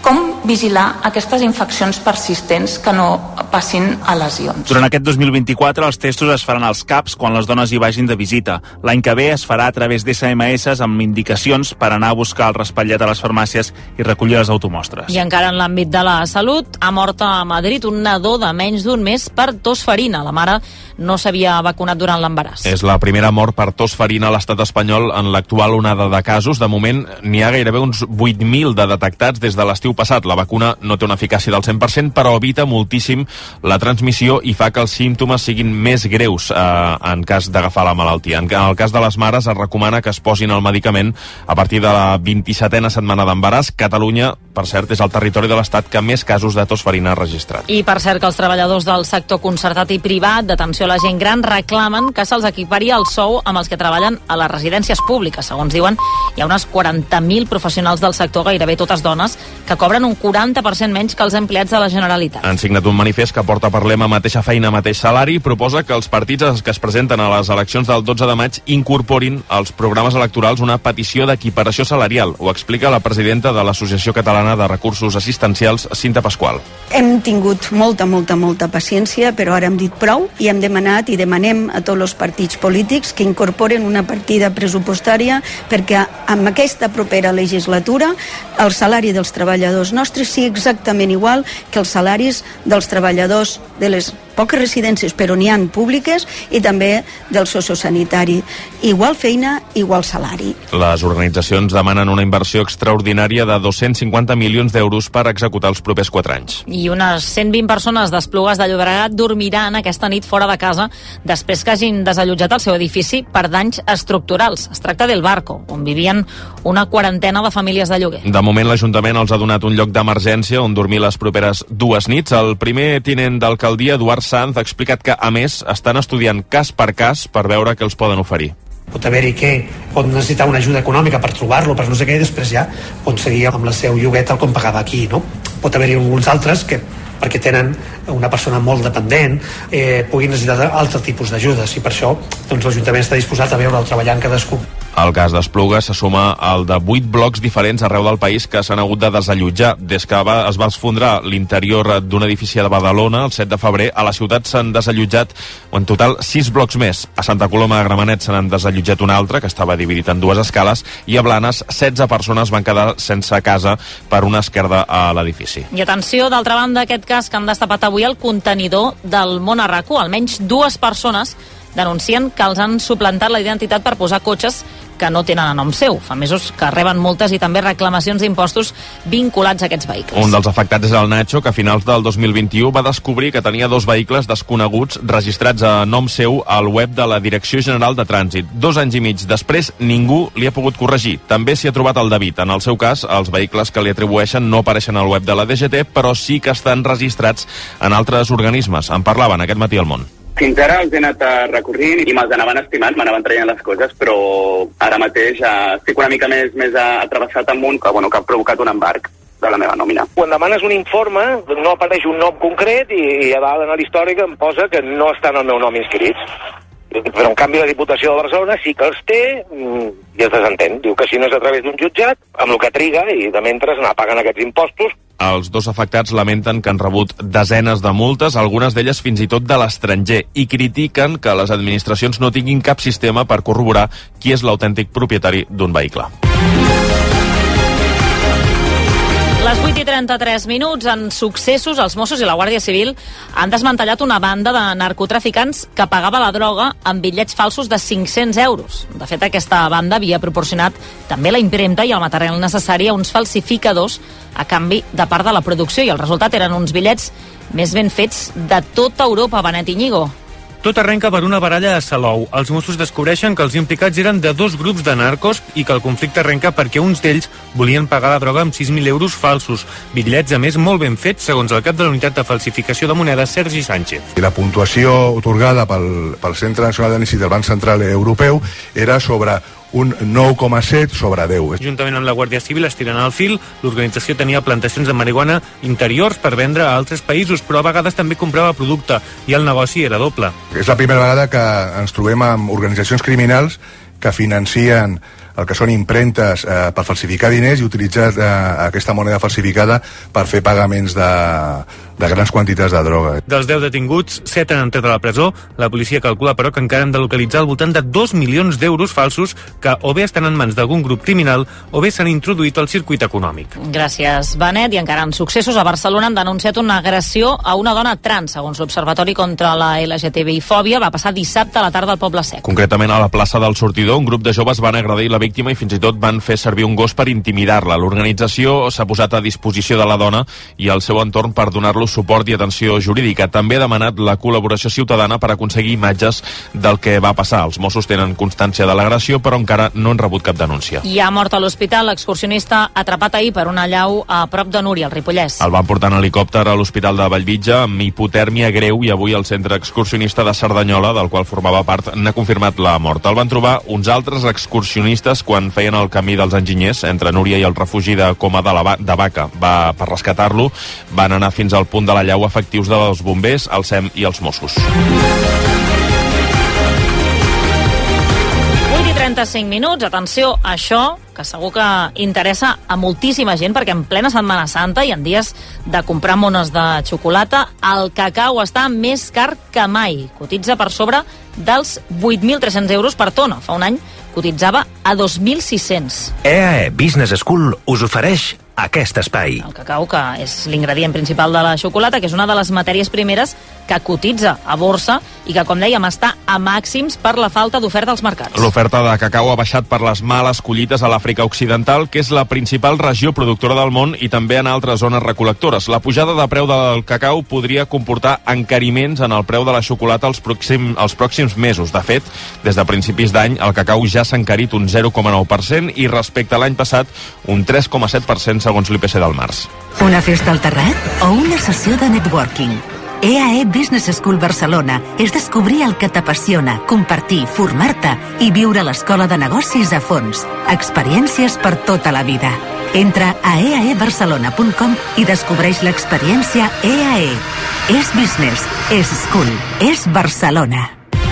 com vigilar aquestes infeccions persistents que no passin a lesions. Durant aquest dos mil vint-i-quatre els testos es faran als C A Ps quan les dones hi vagin de visita. L'any que ve es farà a través d'S M S amb indicacions per anar a buscar el raspallet a les farmàcies i recollir les automostres. I encara en l'àmbit de la salut, ha mort a Madrid un nadó de menys d'un mes per tos ferina. La mare no s'havia vacunat durant l'embaràs. És la primera mort per tos ferina a l'estat espanyol en l'actual onada de casos. De moment n'hi ha gairebé uns vuit mil de detectats des de l'estiu passat. La vacuna no té una eficàcia del cent per cent, però evita moltíssim la transmissió i fa que els símptomes siguin més greus eh, en cas d'agafar la malaltia. En el cas de les mares es recomana que es posin el medicament a partir de la vint-i-setena setmana d'embaràs. Catalunya, per cert, és el territori de l'estat que més casos de tos ferina ha registrat. I per cert que els treballadors del sector concertat i privat d'atenció a la gent gran reclamen que se'ls equipari el sou amb els que treballen a les residències públiques. Segons diuen, hi ha unes quaranta mil professionals del sector, gairebé totes dones, que cobren un quaranta per cent menys que els empleats de la Generalitat. Han signat un manifest que porta per lema mateixa feina, mateix salari, i proposa que els partits que es presenten a les eleccions del dotze de maig incorporin als programes electorals una petició d'equiparació salarial. Ho explica la presidenta de l'Associació Catalana de Recursos Assistencials, Cinta Pasqual. Hem tingut molta, molta, molta paciència, però ara hem dit prou i hem demanat i demanem a tots els partits polítics que incorporen una partida pressupostària perquè amb aquesta propera legislatura el salari dels treballadors nostres sigui exactament igual que els salaris dels treballadors de les poques residències, però n'hi ha públiques, i també del sociosanitari. Igual feina, igual salari. Les organitzacions demanen una inversió extraordinària de dos-cents cinquanta milions d'euros per executar els propers quatre anys. I unes cent vint persones d'Esplugues de Llobregat dormiran aquesta nit fora de casa després que hagin desallotjat el seu edifici per danys estructurals. Es tracta del Barco, on vivien una quarantena de famílies de lloguer. De moment, l'Ajuntament els ha donat un lloc d'emergència on dormir les properes dues nits. El primer tinent d'alcaldia, Eduard Sanz, ha explicat que, a més, estan estudiant cas per cas per veure què els poden oferir. Pot haver-hi que pot necessitar una ajuda econòmica per trobar-lo, per no sé què, i després ja pot seguir amb la seu lloguer tal com pagava aquí, no? Pot haver-hi alguns altres que, perquè tenen una persona molt dependent, eh, puguin necessitar altres tipus d'ajudes, i per això doncs, l'Ajuntament està disposat a veure el treballar en cadascú. El cas d'Esplugues se suma al de vuit blocs diferents arreu del país que s'han hagut de desallotjar. Des que va, es va esfondrar l'interior d'un edifici de Badalona el set de febrer, a la ciutat s'han desallotjat en total sis blocs més. A Santa Coloma de Gramenet se n'han desallotjat un altre, que estava dividit en dues escales, i a Blanes setze persones van quedar sense casa per una esquerda a l'edifici. I atenció, d'altra banda, aquest cas que han destapat avui al contenidor del Món Arraco. Almenys dues persones denuncien que els han suplantat la identitat per posar cotxes que no tenen a nom seu. Fa mesos que reben multes i també reclamacions d'impostos vinculats a aquests vehicles. Un dels afectats és el Nacho, que a finals del dos mil vint-i-u va descobrir que tenia dos vehicles desconeguts registrats a nom seu al web de la Direcció General de Trànsit. Dos anys i mig després, ningú li ha pogut corregir. També s'hi ha trobat el David. En el seu cas, els vehicles que li atribueixen no apareixen al web de la D G T, però sí que estan registrats en altres organismes. En parlaven aquest matí al Món. Fins ara els he anat recorrint i me'ls anaven estimant, m'anaven traient les coses, però ara mateix eh, estic una mica més, més atravessat amb un que, bueno, que ha provocat un embarc de la meva nòmina. Quan demanes un informe, no apareix un nom concret i, i a dalt en l'històric em posa que no estan al meu nom inscrits. Però en canvi la Diputació de Barcelona sí que els té i es desentén. Diu que si no és a través d'un jutjat, amb el que triga, i de mentre anar pagant aquests impostos. Els dos afectats lamenten que han rebut desenes de multes, algunes d'elles fins i tot de l'estranger, i critiquen que les administracions no tinguin cap sistema per corroborar qui és l'autèntic propietari d'un vehicle. Les vuit i trenta-tres minuts, en successos, els Mossos i la Guàrdia Civil han desmantellat una banda de narcotraficants que pagava la droga amb bitllets falsos de cinc-cents euros. De fet, aquesta banda havia proporcionat també la impremta i el material necessari a uns falsificadors a canvi de part de la producció, i el resultat eren uns bitllets més ben fets de tota Europa. Benet Iñigo. Tot arrenca per una baralla a Salou. Els Mossos descobreixen que els implicats eren de dos grups de narcos i que el conflicte arrenca perquè uns d'ells volien pagar la droga amb sis mil euros falsos. Bitllets, a més, molt ben fets, segons el cap de la unitat de falsificació de monedes, Sergi Sánchez. La puntuació otorgada pel, pel Centre Nacional d'Anàlisi del Banc Central Europeu era sobre un nou coma set sobre deu. Juntament amb la Guàrdia Civil estirant el fil, l'organització tenia plantacions de marihuana interiors per vendre a altres països, però a vegades també comprava producte i el negoci era doble. És la primera vegada que ens trobem amb organitzacions criminals que financien el que són impremtes eh, per falsificar diners i utilitzar eh, aquesta moneda falsificada per fer pagaments de, de grans quantitats de droga. Dels deu detinguts, set han entrat a la presó. La policia calcula, però, que encara han de localitzar al voltant de dos milions d'euros falsos que o bé estan en mans d'algun grup criminal o bé s'han introduït al circuit econòmic. Gràcies, Benet. I encara en successos, a Barcelona han denunciat una agressió a una dona trans. Segons l'Observatori contra la L G T B I fòbia, va passar dissabte a la tarda al Poble Sec. Concretament a la plaça del Sortidor, un grup de joves van agredir la víctima i fins i tot van fer servir un gos per intimidar-la. L'organització s'ha posat a disposició de la dona i al seu entorn per donar-lo suport i atenció jurídica. També ha demanat la col·laboració ciutadana per aconseguir imatges del que va passar. Els Mossos tenen constància de l'agressió, però encara no han rebut cap denúncia. I ha mort a l'hospital l'excursionista atrapat ahir per una allau a prop de Núria, al Ripollès. El van portar en helicòpter a l'Hospital de Bellvitge amb hipotèrmia greu i avui el centre excursionista de Cerdanyola, del qual formava part, n'ha confirmat la mort. El van trobar uns altres excursionistes quan feien el camí dels enginyers entre Núria i el refugi de Coma de, la, de Vaca. Va, per rescatar-lo van anar fins al punt de la llau efectius dels bombers, el S E M i els Mossos. vuit i trenta-cinc minuts, atenció a això, que segur que interessa a moltíssima gent, perquè en plena Setmana Santa i en dies de comprar mones de xocolata, el cacau està més car que mai. Cotitza per sobre dels vuit mil tres-cents euros per tona. Fa un any cotitzava a dos mil sis-cents. E A E Business School us ofereix aquest espai. El cacau, que és l'ingredient principal de la xocolata, que és una de les matèries primeres que cotitza a borsa i que, com dèiem, està a màxims per la falta d'oferta als mercats. L'oferta de cacau ha baixat per les males collites a l'Àfrica Occidental, que és la principal regió productora del món, i també en altres zones recol·lectores. La pujada de preu del cacau podria comportar encariments en el preu de la xocolata els, pròxim, els pròxims mesos. De fet, des de principis d'any, el cacau ja s'ha encarit un zero coma nou per cent i respecte a l'any passat un tres coma set per cent segons l'I P C del març. Una festa al terrat o una sessió de networking? E A E Business School Barcelona és descobrir el que t'apassiona, compartir, formar-te i viure l'escola de negocis a fons. Experiències per tota la vida. Entra a e a e barcelona punt com i descobreix l'experiència E A E. És business, és school, és Barcelona.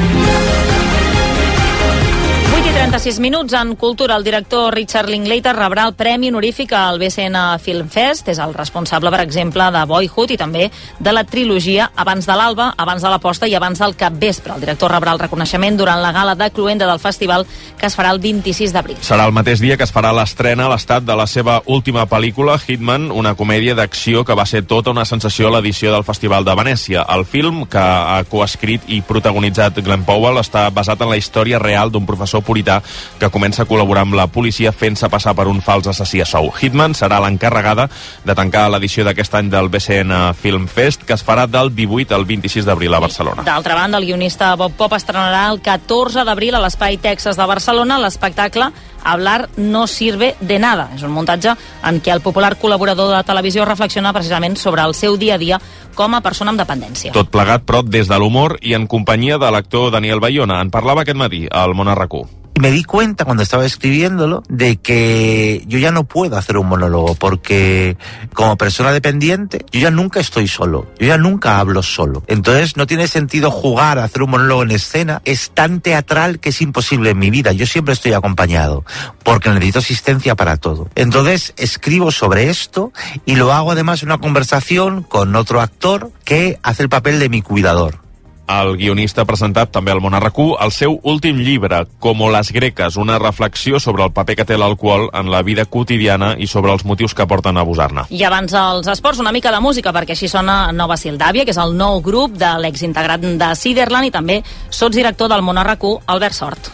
trenta-sis minuts en cultura. El director Richard Linklater rebrà el Premi Honorífic al B C N Film Fest. És el responsable, per exemple, de Boyhood i també de la trilogia Abans de l'alba, Abans de la posta i Abans del capvespre. El director rebrà el reconeixement durant la gala de cloenda del festival, que es farà el vint-i-sis d'abril. Serà el mateix dia que es farà l'estrena a l'estat de la seva última pel·lícula, Hitman, una comèdia d'acció que va ser tota una sensació a l'edició del Festival de Venècia. El film, que ha coescrit i protagonitzat Glenn Powell, està basat en la història real d'un professor purità que comença a col·laborar amb la policia fent-se passar per un fals assassí a sou. Hitman serà l'encarregada de tancar l'edició d'aquest any del B C N Film Fest, que es farà del divuit al vint-i-sis d'abril a Barcelona. D'altra banda, el guionista Bob Pop estrenarà el catorze d'abril a l'Espai Texas de Barcelona l'espectacle Hablar no sirve de nada. És un muntatge en què el popular col·laborador de televisió reflexiona precisament sobre el seu dia a dia com a persona amb dependència. Tot plegat, però, des de l'humor i en companyia de l'actor Daniel Bayona. En parlava aquest matí al Món R Q. Me di cuenta cuando estaba escribiéndolo de que yo ya no puedo hacer un monólogo porque como persona dependiente yo ya nunca estoy solo, yo ya nunca hablo solo. Entonces no tiene sentido jugar a hacer un monólogo en escena, es tan teatral que es imposible en mi vida. Yo siempre estoy acompañado porque necesito asistencia para todo. Entonces escribo sobre esto y lo hago además en una conversación con otro actor que hace el papel de mi cuidador. El guionista ha presentat també al Món R Q el seu últim llibre, Como les greques, una reflexió sobre el paper que té l'alcohol en la vida quotidiana i sobre els motius que porten a abusar-ne. I abans els esports, una mica de música, perquè així sona Nova Sildàvia, que és el nou grup de l'exintegrant de Siderland i també sotsdirector del Món R Q, Albert Sort.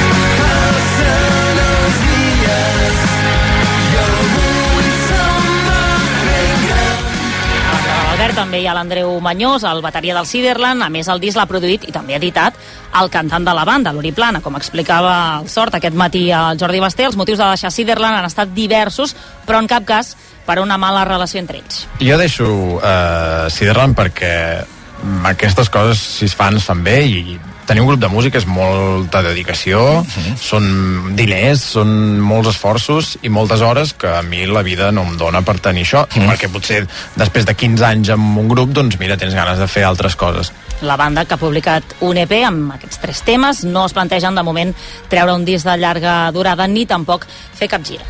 També hi ha l'Andreu Mañós, el bateria del Siderland. A més, el disc l'ha produït i també editat el cantant de la banda, l'Uri Plana. Com explicava el Sort aquest matí al Jordi Basté, els motius de deixar Siderland han estat diversos, però en cap cas per una mala relació entre ells. Jo deixo eh, Siderland perquè aquestes coses, si es fan, es fan bé i tenir un grup de música és molta dedicació, uh-huh. són diners, són molts esforços i moltes hores que a mi la vida no em dona per tenir això, uh-huh. perquè potser després de quinze anys amb un grup, doncs mira, tens ganes de fer altres coses. La banda, que ha publicat un E P amb aquests tres temes, no es plantegen de moment treure un disc de llarga durada ni tampoc fer cap gira.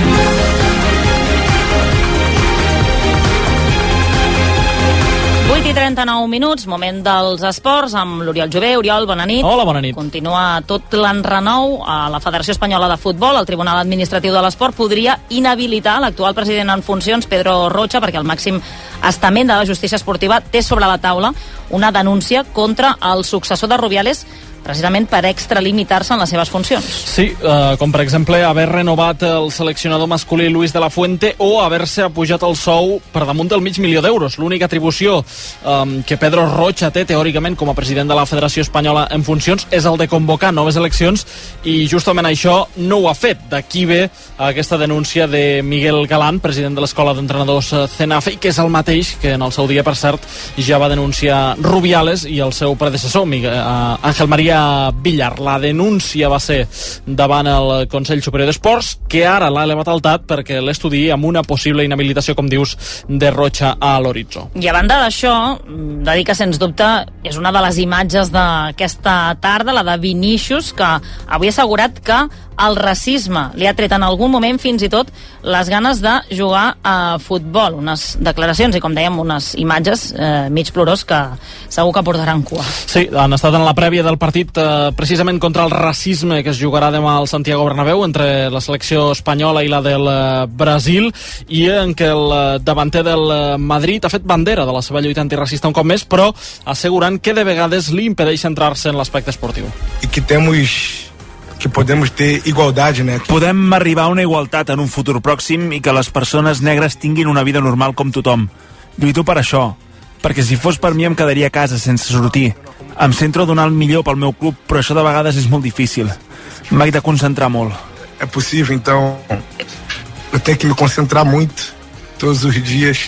vuit i trenta-nou minuts, moment dels esports, amb l'Oriol Jové. Oriol, bona nit. Hola, bona nit. Continua tot l'enrenou a la Federació Espanyola de Futbol. El Tribunal Administratiu de l'Esport podria inhabilitar l'actual president en funcions, Pedro Rocha, perquè el màxim estament de la justícia esportiva té sobre la taula una denúncia contra el successor de Rubiales, precisament per extralimitar-se en les seves funcions. Sí, eh, com per exemple haver renovat el seleccionador masculí Luis de la Fuente o haver-se apujat el sou per damunt del mig milió d'euros. L'única atribució eh, que Pedro Rocha té teòricament com a president de la Federació Espanyola en funcions és el de convocar noves eleccions i justament això no ho ha fet. D'aquí ve aquesta denúncia de Miguel Galán, president de l'Escola d'Entrenadors CENAFE, que és el mateix que en el seu dia, per cert, ja va denunciar Rubiales i el seu predecessor, Miguel, eh, Ángel María Villar. La denúncia va ser davant el Consell Superior d'Esports, que ara l'ha elevat al T A T perquè l'estudi amb una possible inhabilitació, com dius, de Rocha a l'horitzó. I a banda d'això, de dir que sens dubte és una de les imatges d'aquesta tarda, la de Vinícius, que avui ha assegurat que el racisme li ha tret en algun moment fins i tot les ganes de jugar a futbol. Unes declaracions i, com dèiem, unes imatges eh, mig plorós que segur que portaran cua. Sí, han estat en la prèvia del partit eh, precisament contra el racisme que es jugarà demà al Santiago Bernabéu entre la selecció espanyola i la del eh, Brasil, i en què el eh, davanter del eh, Madrid ha fet bandera de la seva lluita antiracista un cop més, però assegurant que de vegades li impedeix centrar-se en l'aspecte esportiu. I que temos que podemos ter igualdade, né? Podem arribar a una igualtat en un futur pròxim i que les persones negres tinguin una vida normal com tothom. Lluito per això, perquè si fos per mi em quedaria a casa sense sortir. Em centro a donar el millor pel meu club, però això de vegades és molt difícil. M'haig de concentrar molt. É possível, então eu tenho que me concentrar muito todos os dias.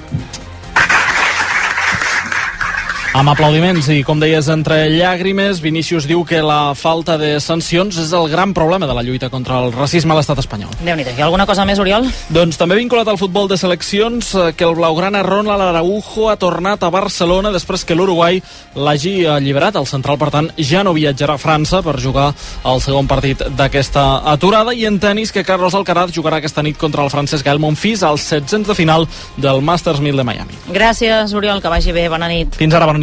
Amb aplaudiments i, com deies, entre llàgrimes, Vinícius diu que la falta de sancions és el gran problema de la lluita contra el racisme a l'estat espanyol. Déu-n'hi-do. Hi ha alguna cosa més, Oriol? Doncs també vinculat al futbol de seleccions, que el blaugrana Ronald Araujo ha tornat a Barcelona després que l'Uruguai l'hagi alliberat. El central, per tant, ja no viatjarà a França per jugar el segon partit d'aquesta aturada. I en tenis, que Carlos Alcaraz jugarà aquesta nit contra el francès Gael Monfils als setzents de final del Masters mil de Miami. Gràcies, Oriol, que vagi bé. Bona nit. Fins ara, bona nit.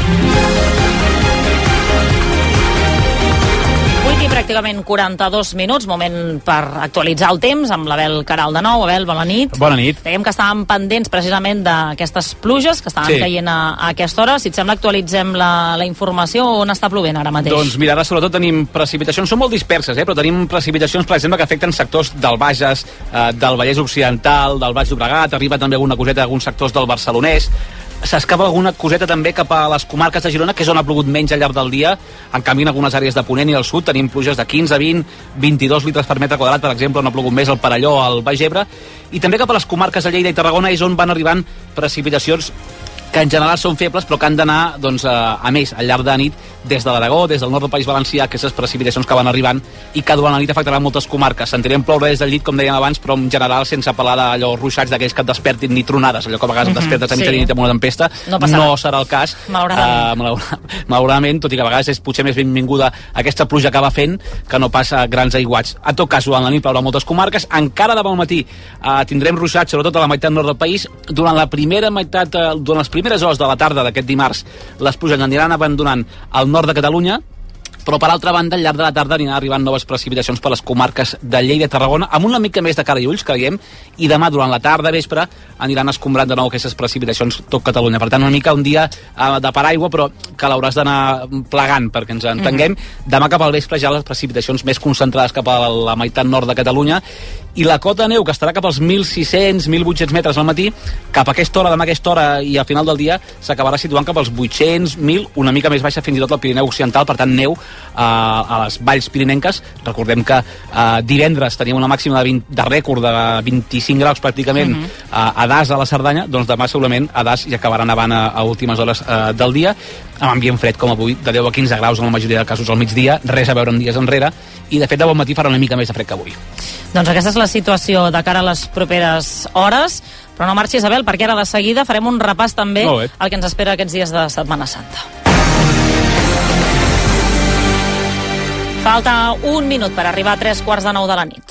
vuit i pràcticament quaranta-dos minuts, moment per actualitzar el temps amb l'Abel Caral de nou. Abel, bona nit. Bona nit. Dèiem que estàvem pendents precisament d'aquestes pluges que estaven sí. caient a, a aquesta hora. Si et sembla, actualitzem la, la informació. On està plovent ara mateix? Doncs mira, ara sobretot tenim precipitacions, són molt disperses, eh? Però tenim precipitacions, per exemple, que afecten sectors del Bages, eh, del Vallès Occidental, del Baix Llobregat, arriba també alguna coseta d'alguns sectors del Barcelonès. S'escapa alguna coseta també cap a les comarques de Girona, que és on ha plogut menys al llarg del dia. En canvi, en algunes àrees de Ponent i del sud tenim pluges de quinze, vint, vint-i-dos litres per metre quadrat, per exemple, on ha plogut més al Perelló, al Baix Ebre. I també cap a les comarques de Lleida i Tarragona és on van arribant precipitacions que en general són febles, però que han d'anar doncs, a, a més al llarg de la nit des de l'Aragó, des del nord del País Valencià, aquestes precipitacions que van arribant i que durant la nit afectaran moltes comarques. Sentirem ploure des del llit, com dèiem abans, però en general sense apel·lar d'allò ruixats d'aquells que et despertin, ni tronades, allò que a vegades mm -hmm, et despertes a mitja sí. nit amb una tempesta. No, no serà el cas. Malauradament. Uh, malauradament, tot i que a vegades és potser més benvinguda aquesta pluja que va fent que no passa grans aiguats. En tot cas, durant la nit plourà moltes comarques. Encara demà al matí uh, tindrem ruixats, sobretot a la meitat nord del país. Durant la primera meitat, uh, durant les primeres hores de la tarda d'aquest dimarts, les pluges aniran abandonant el nord de Catalunya, però per altra banda al llarg de la tarda aniran arribant noves precipitacions per les comarques de Lleida i Tarragona amb una mica més de cara i ulls, creiem, i demà durant la tarda, vespre, aniran escombrant de nou aquestes precipitacions tot Catalunya. Per tant, una mica un dia uh, de paraigua, però que l'hauràs d'anar plegant perquè ens entenguem. Mm-hmm. Demà cap al vespre ja les precipitacions més concentrades cap a la meitat nord de Catalunya, i la cota de neu, que estarà cap als mil sis-cents, mil vuit-cents metres al matí, cap a aquesta hora, demà a aquesta hora i al final del dia s'acabarà situant cap als vuit-cents, mil, una mica més baixa fins i tot al Pirineu Occidental, per tant neu a, a les valls pirinenques. Recordem que uh, divendres teníem una màxima de, vint, de rècord de vint-i-cinc graus pràcticament uh-huh. a, a Das, a la Cerdanya, doncs demà segurament a Das hi acabarà nevant a, a últimes hores uh, del dia. amb ambient fred com avui, de deu a quinze graus en la majoria de casos al migdia, res a veure amb dies enrere, i de fet de bon matí farà una mica més de fred que avui. Doncs aquesta és la situació de cara a les properes hores, però no marxi, Isabel, perquè ara de seguida farem un repàs també al que ens espera aquests dies de Setmana Santa. Falta un minut per arribar a tres quarts de nou de la nit.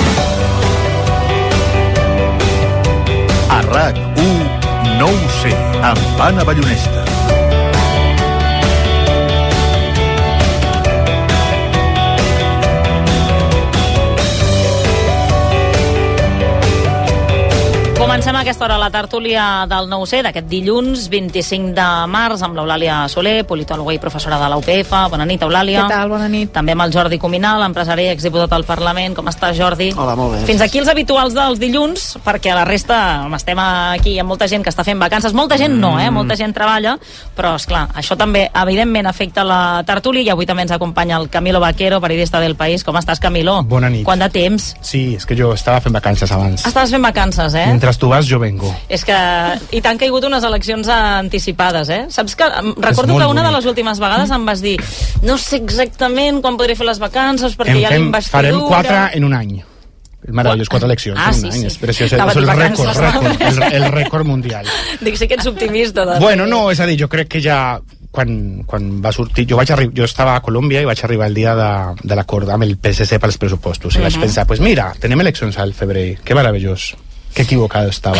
A RAC u, no ho sé, amb Anna Ballonesta. Comencem a aquesta hora la tertúlia del nou C d'aquest dilluns vint-i-cinc de març amb l'Eulàlia Soler, politòloga i professora de la U P F. Bona nit, Eulàlia. Què tal? Bona nit. També amb el Jordi Cuminal, empresari i exdiputat al Parlament. Com estàs, Jordi? Hola, molt bé. Fins aquí els habituals dels dilluns, perquè a la resta home, estem aquí amb molta gent que està fent vacances. Molta gent no, eh? Molta gent treballa, però, esclar, això també, evidentment, afecta la tertúlia, i avui també ens acompanya el Camilo Vaquero, periodista del País. Com estàs, Camilo? Bona nit. Quant de temps? Sí, és que jo estava fent vacances abans. Estaves fent vacances, eh? Mentre tu vas, jo vengo. És que... I t'han caigut unes eleccions anticipades, eh? Saps que... Recordo que una de les últimes vegades em vas dir no sé exactament quan podré fer les vacances perquè hi ha l'investidura... Farem quatre en un any. Meravellós, quatre eleccions ah, en sí, un any. Sí. És preciós, és el rècord, rècord, el, el rècord mundial. Dic, sí que ets optimista. De... Bueno, no, és a dir, jo crec que ja... Quan, quan va sortir, jo vaig arribar, jo estava a Colòmbia i vaig arribar el dia de, de l'acord amb el P S C pels pressupostos, i uh-huh. vaig pensar, pues mira, tenim eleccions al febrer, que meravellós. Que equivocado estava.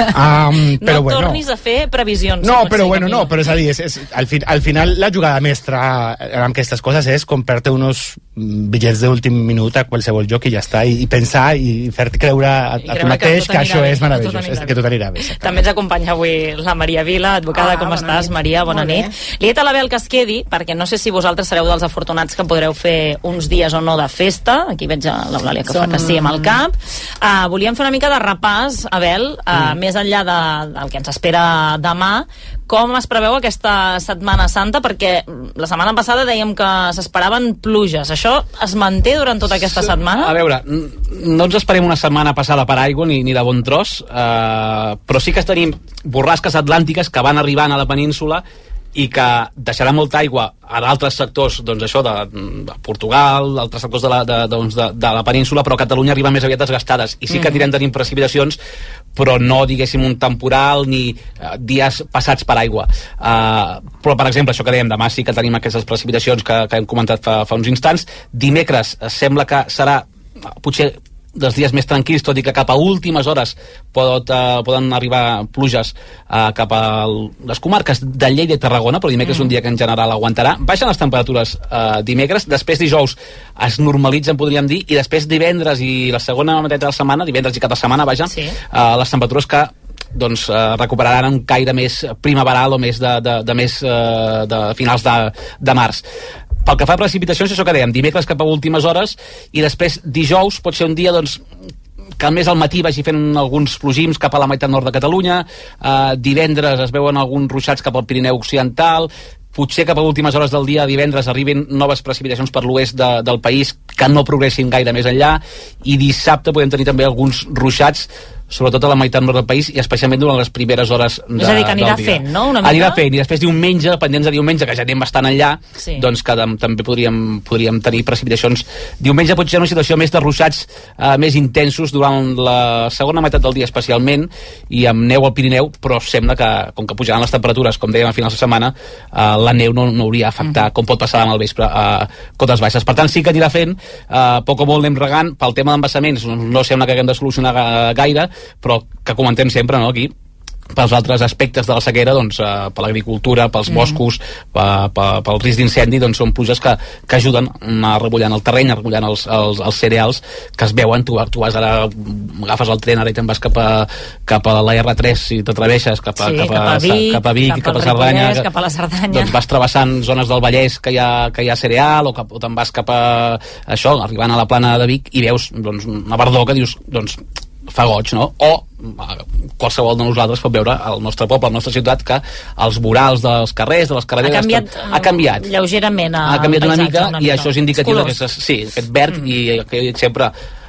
Um, però no bueno, tornis a fer previsions. No, però bueno, no, però és a dir, és, és, al, fi, al final la jugada mestra amb aquestes coses és comprar-te unos bitllets d'últim minut a qualsevol lloc i ja està, i, i pensar i fer-te creure a, a tu mateix que, que això bé, és meravellós, que tot, que tot anirà bé. També ens acompanya avui la Maria Vila, advocada, ah, com estàs, nit. Maria? Bona Molt nit. Bé. Li he dit a la Bel que es quedi, perquè no sé si vosaltres sereu dels afortunats que podreu fer uns dies o no de festa. Aquí veig a l'Eulàlia que Som... fa que sí amb el cap. Uh, volíem fer una mica de repàs, Abel, uh, mm. més enllà de, del que ens espera demà. Com es preveu aquesta Setmana Santa? Perquè la setmana passada dèiem que s'esperaven pluges. Això es manté durant tota aquesta setmana? A veure, no ens esperem una setmana passada per aigua ni, ni de bon tros, eh, però sí que tenim borrasques atlàntiques que van arribant a la península i que deixarà molta aigua a d'altres sectors, doncs això de, de Portugal, d'altres sectors de la, de, doncs de, de la península, però a Catalunya arriba més aviat desgastades, i sí que tirem tenint precipitacions, però no, diguéssim, un temporal ni uh, dies passats per aigua. Uh, però, per exemple, això que dèiem, demà sí que tenim aquestes precipitacions que, que hem comentat fa, fa uns instants. Dimecres uh, sembla que serà uh, potser dels dies més tranquils, tot i que cap a últimes hores pot, uh, poden arribar pluges uh, cap a les comarques de Lleida i Tarragona, però dimecres mm. és un dia que en general aguantarà. Baixen les temperatures uh, dimecres, després dijous es normalitzen, podríem dir, i després divendres i la segona meitat de la setmana, divendres i cada setmana, vaja, sí. uh, les temperatures que doncs eh, recuperaran un caire més primaveral o més de, de, de més eh, de finals de, de març. Pel que fa a precipitacions, això que dèiem, dimecres cap a últimes hores, i després dijous pot ser un dia doncs que més al matí vagi fent alguns plogims cap a la meitat nord de Catalunya, eh, divendres es veuen alguns ruixats cap al Pirineu Occidental, potser cap a últimes hores del dia divendres arribin noves precipitacions per l'oest de, del país que no progressin gaire més enllà, i dissabte podem tenir també alguns ruixats sobretot a la meitat nord del país i especialment durant les primeres hores de, és a dir, que anirà fent, no? Una mica? Anirà fent, i després diumenge, pendents de diumenge, que ja anem bastant enllà, sí. doncs que també podríem, podríem tenir precipitacions. Diumenge pot ser una situació més de ruixats eh, més intensos durant la segona meitat del dia especialment, i amb neu al Pirineu, però sembla que, com que pujaran les temperatures, com dèiem a finals de setmana, eh, la neu no, no hauria afectat, mm-hmm. com pot passar demà al vespre, a eh, cotes baixes. Per tant, sí que anirà fent, eh, poc o molt anem regant. Pel tema d'embassaments no sembla que haguem de solucionar gaire, però que comentem sempre, no, aquí, pels altres aspectes de la sequera, doncs, eh, per l'agricultura, pels boscos, mm. pel, pel risc d'incendi, doncs són pluges que, que ajuden a anar rebullant el terreny, a rebullant els, els, els cereals que es veuen. Tu, tu vas ara, agafes el tren ara i te'n vas cap a, cap a la erre tres i t'atreveixes cap a, sí, cap, a, cap a Vic, cap a, Vic, cap, cap a Cerdanya, cap a la Cerdanya. Doncs vas travessant zones del Vallès que hi ha, que hi ha cereal, o, cap, o te'n vas cap a això, arribant a la plana de Vic i veus doncs, una verdor que dius, doncs fa goig, no? O qualsevol de nosaltres pot veure al nostre poble, a la nostra ciutat, que els vorals dels carrers, de les carreteres... Ha canviat, estan, ha canviat. lleugerament ha canviat una mica, una i mica. això és indicatiu d'aquestes... Sí, aquest verd, mm. i que jo dic sempre,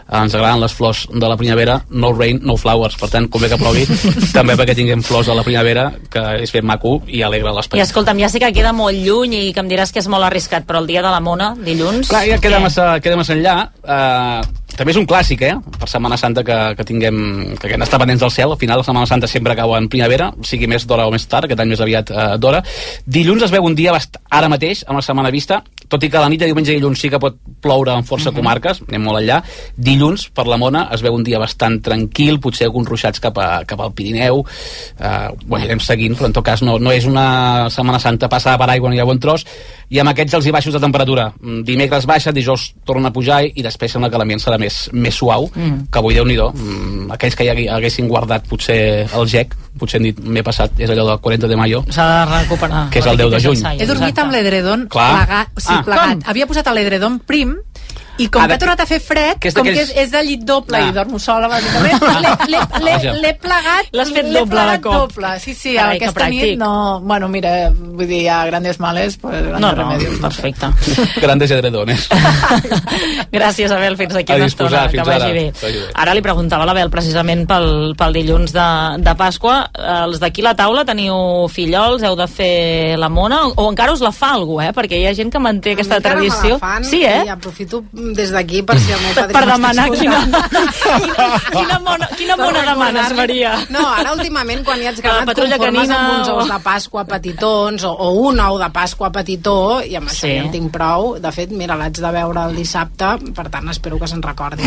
ens agraden les flors de la primavera, no rain, no flowers, per tant, convé que plogui també perquè tinguem flors de la primavera, que és ben maco i alegra l'espai. I escolta'm, ja sé que queda molt lluny i que em diràs que és molt arriscat, però el dia de la Mona, dilluns... Clar, ja queda massa, queda massa enllà. Eh, també és un clàssic, eh? Per Setmana Santa que, que tinguem, que haguem d'estar pendents del cel. Al final la Setmana Santa sempre acaba en primavera, sigui més d'hora o més tard, aquest any més aviat eh, d'hora. Dilluns es veu un dia bast... ara mateix, amb la setmana vista, tot i que la nit de diumenge i dilluns sí que pot ploure en força mm-hmm. comarques, anem molt enllà. Dilluns, per la Mona, es veu un dia bastant tranquil, potser alguns ruixats cap, a, cap al Pirineu, eh, ho anirem seguint, però en tot cas no, no és una Setmana Santa passada per aigua, no hi ha bon tros, i amb aquests els hi baixos de temperatura. Dimecres baixa, dijous torna a pujar i després sembla que l'ambient serà més, més suau, mm. que avui Déu-n'hi-do. Mm, aquells que ja haguessin guardat potser el gec, potser han dit, m'he passat, és allò del quaranta de maio. S'ha de recuperar. Que és el deu de juny. He dormit amb l'edredon plegat, o sigui, Ah, plegat. Havia posat l'edredon prim i com Ara, que ha tornat a fer fred, que és com que és, d'aquells- és de llit doble Ah. i dormo sola, bàsicament, l'he- l'he- l'he Vaja. l'he plegat. L'has fet l'he doble de plegat cop. Doble. Sí, sí, Carai, que aquesta nit pràctic. no... Bueno, mira, vull dir, a grandes males, pues, grandes No, no, remedios. perfecte. Grandes edredones. Gràcies, Abel, fins aquí A una disposar, estona, que fins vagi ara. bé. Vagi bé. Ara li preguntava a l'Abel precisament pel, pel dilluns de, de Pasqua. Els d'aquí a la taula teniu fillols, heu de fer la Mona, o, o encara us la fa algú, eh? Perquè hi ha gent que manté aquesta Encara me la tradició. fan Sí, eh? I aprofito des d'aquí per si el meu padrí Per m'està demanar quina, escoltant. quina, quina mona, quina Per mona demanes, recordar-li- Maria? No, ara últimament quan ja ets La gran et patrulla conformes canina amb uns o- ous de Pasqua petitons o, o un ou de Pasqua petitó i amb això Sí. ja en tinc prou. De fet, mira, l'haig de veure el dissabte, per tant espero que se'n recordi.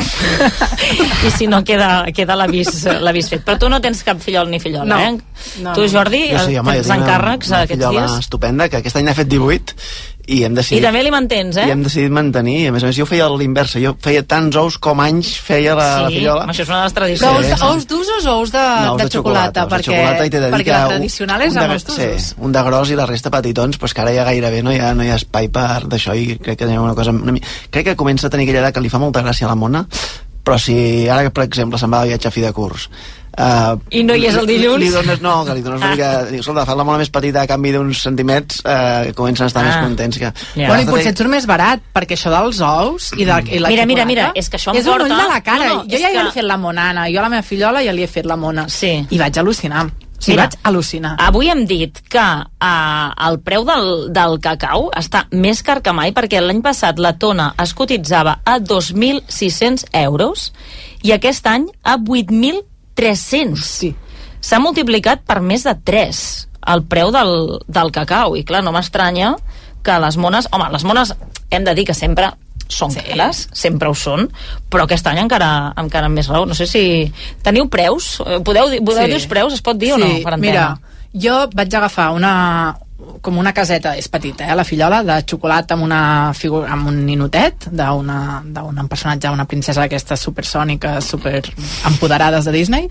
I si no, queda, queda l'avís l'avís fet. Però tu no tens cap fillol ni fillola, No. eh? No, tu, no. Jordi, Jo sí, home, jo tens tinc una- encàrrecs una aquests fillola dies? estupenda, que aquest any n'ha fet divuit i hem I decidit... també li mantens, eh? I hem decidit mantenir, a més a més jo feia l'inversa, jo feia tants ous com anys feia la, la Sí, fillola. això és una de les Però tradicions. ous, ous d'usos o ous de, No, ous de, xocolata? ous de perquè xocolata, i t'he de dir perquè que la un- tradicional és un de- amb ous d'usos. Sí, un de gros i la resta petitons, pues que ara ja gairebé no hi ha, no hi ha espai per d'això i crec que hi ha una cosa... Una, mi- crec que comença a tenir aquella edat que li fa molta gràcia a la Mona, però si ara, per exemple, se'n va de viatge a fi de curs Uh, I no hi és el dilluns? Li, li dones, no, que li dones una mica... Dic, escolta, fa la Mona més petita a canvi d'uns centimets, uh, comencen a estar Ah. més contents. Que... Ja. Bueno, i potser et surt més barat, perquè això dels ous i, de, i la Mira, mira, xocolata mira, és que això em és un porta- ull de la cara. No, no, jo és ja, que- ja li he fet la monana, jo a la meva fillola ja li he fet la mona. Sí. I vaig al·lucinar. Sí, Mira, vaig al·lucinar. Avui hem dit que uh, el preu del, del cacau està més car que mai perquè l'any passat la tona es cotitzava a dos mil sis-cents euros i aquest any a vuit mil tres-cents. Sí. S'ha multiplicat per més de tres el preu del, del cacau i clar, no m'estranya que les mones... Home, les mones hem de dir que sempre són sí. cares, sempre ho són, però aquest any encara, encara amb més raó. No sé si... Teniu preus? Podeu, dir- podeu Sí. dir els preus? Es pot dir o no? Per antena? Mira, jo vaig agafar una com una caseta, és petita, eh, la fillola, de xocolata amb una figura, amb un ninotet d'una d'un personatge, una princesa d'aquestes supersòniques, super empoderades de Disney,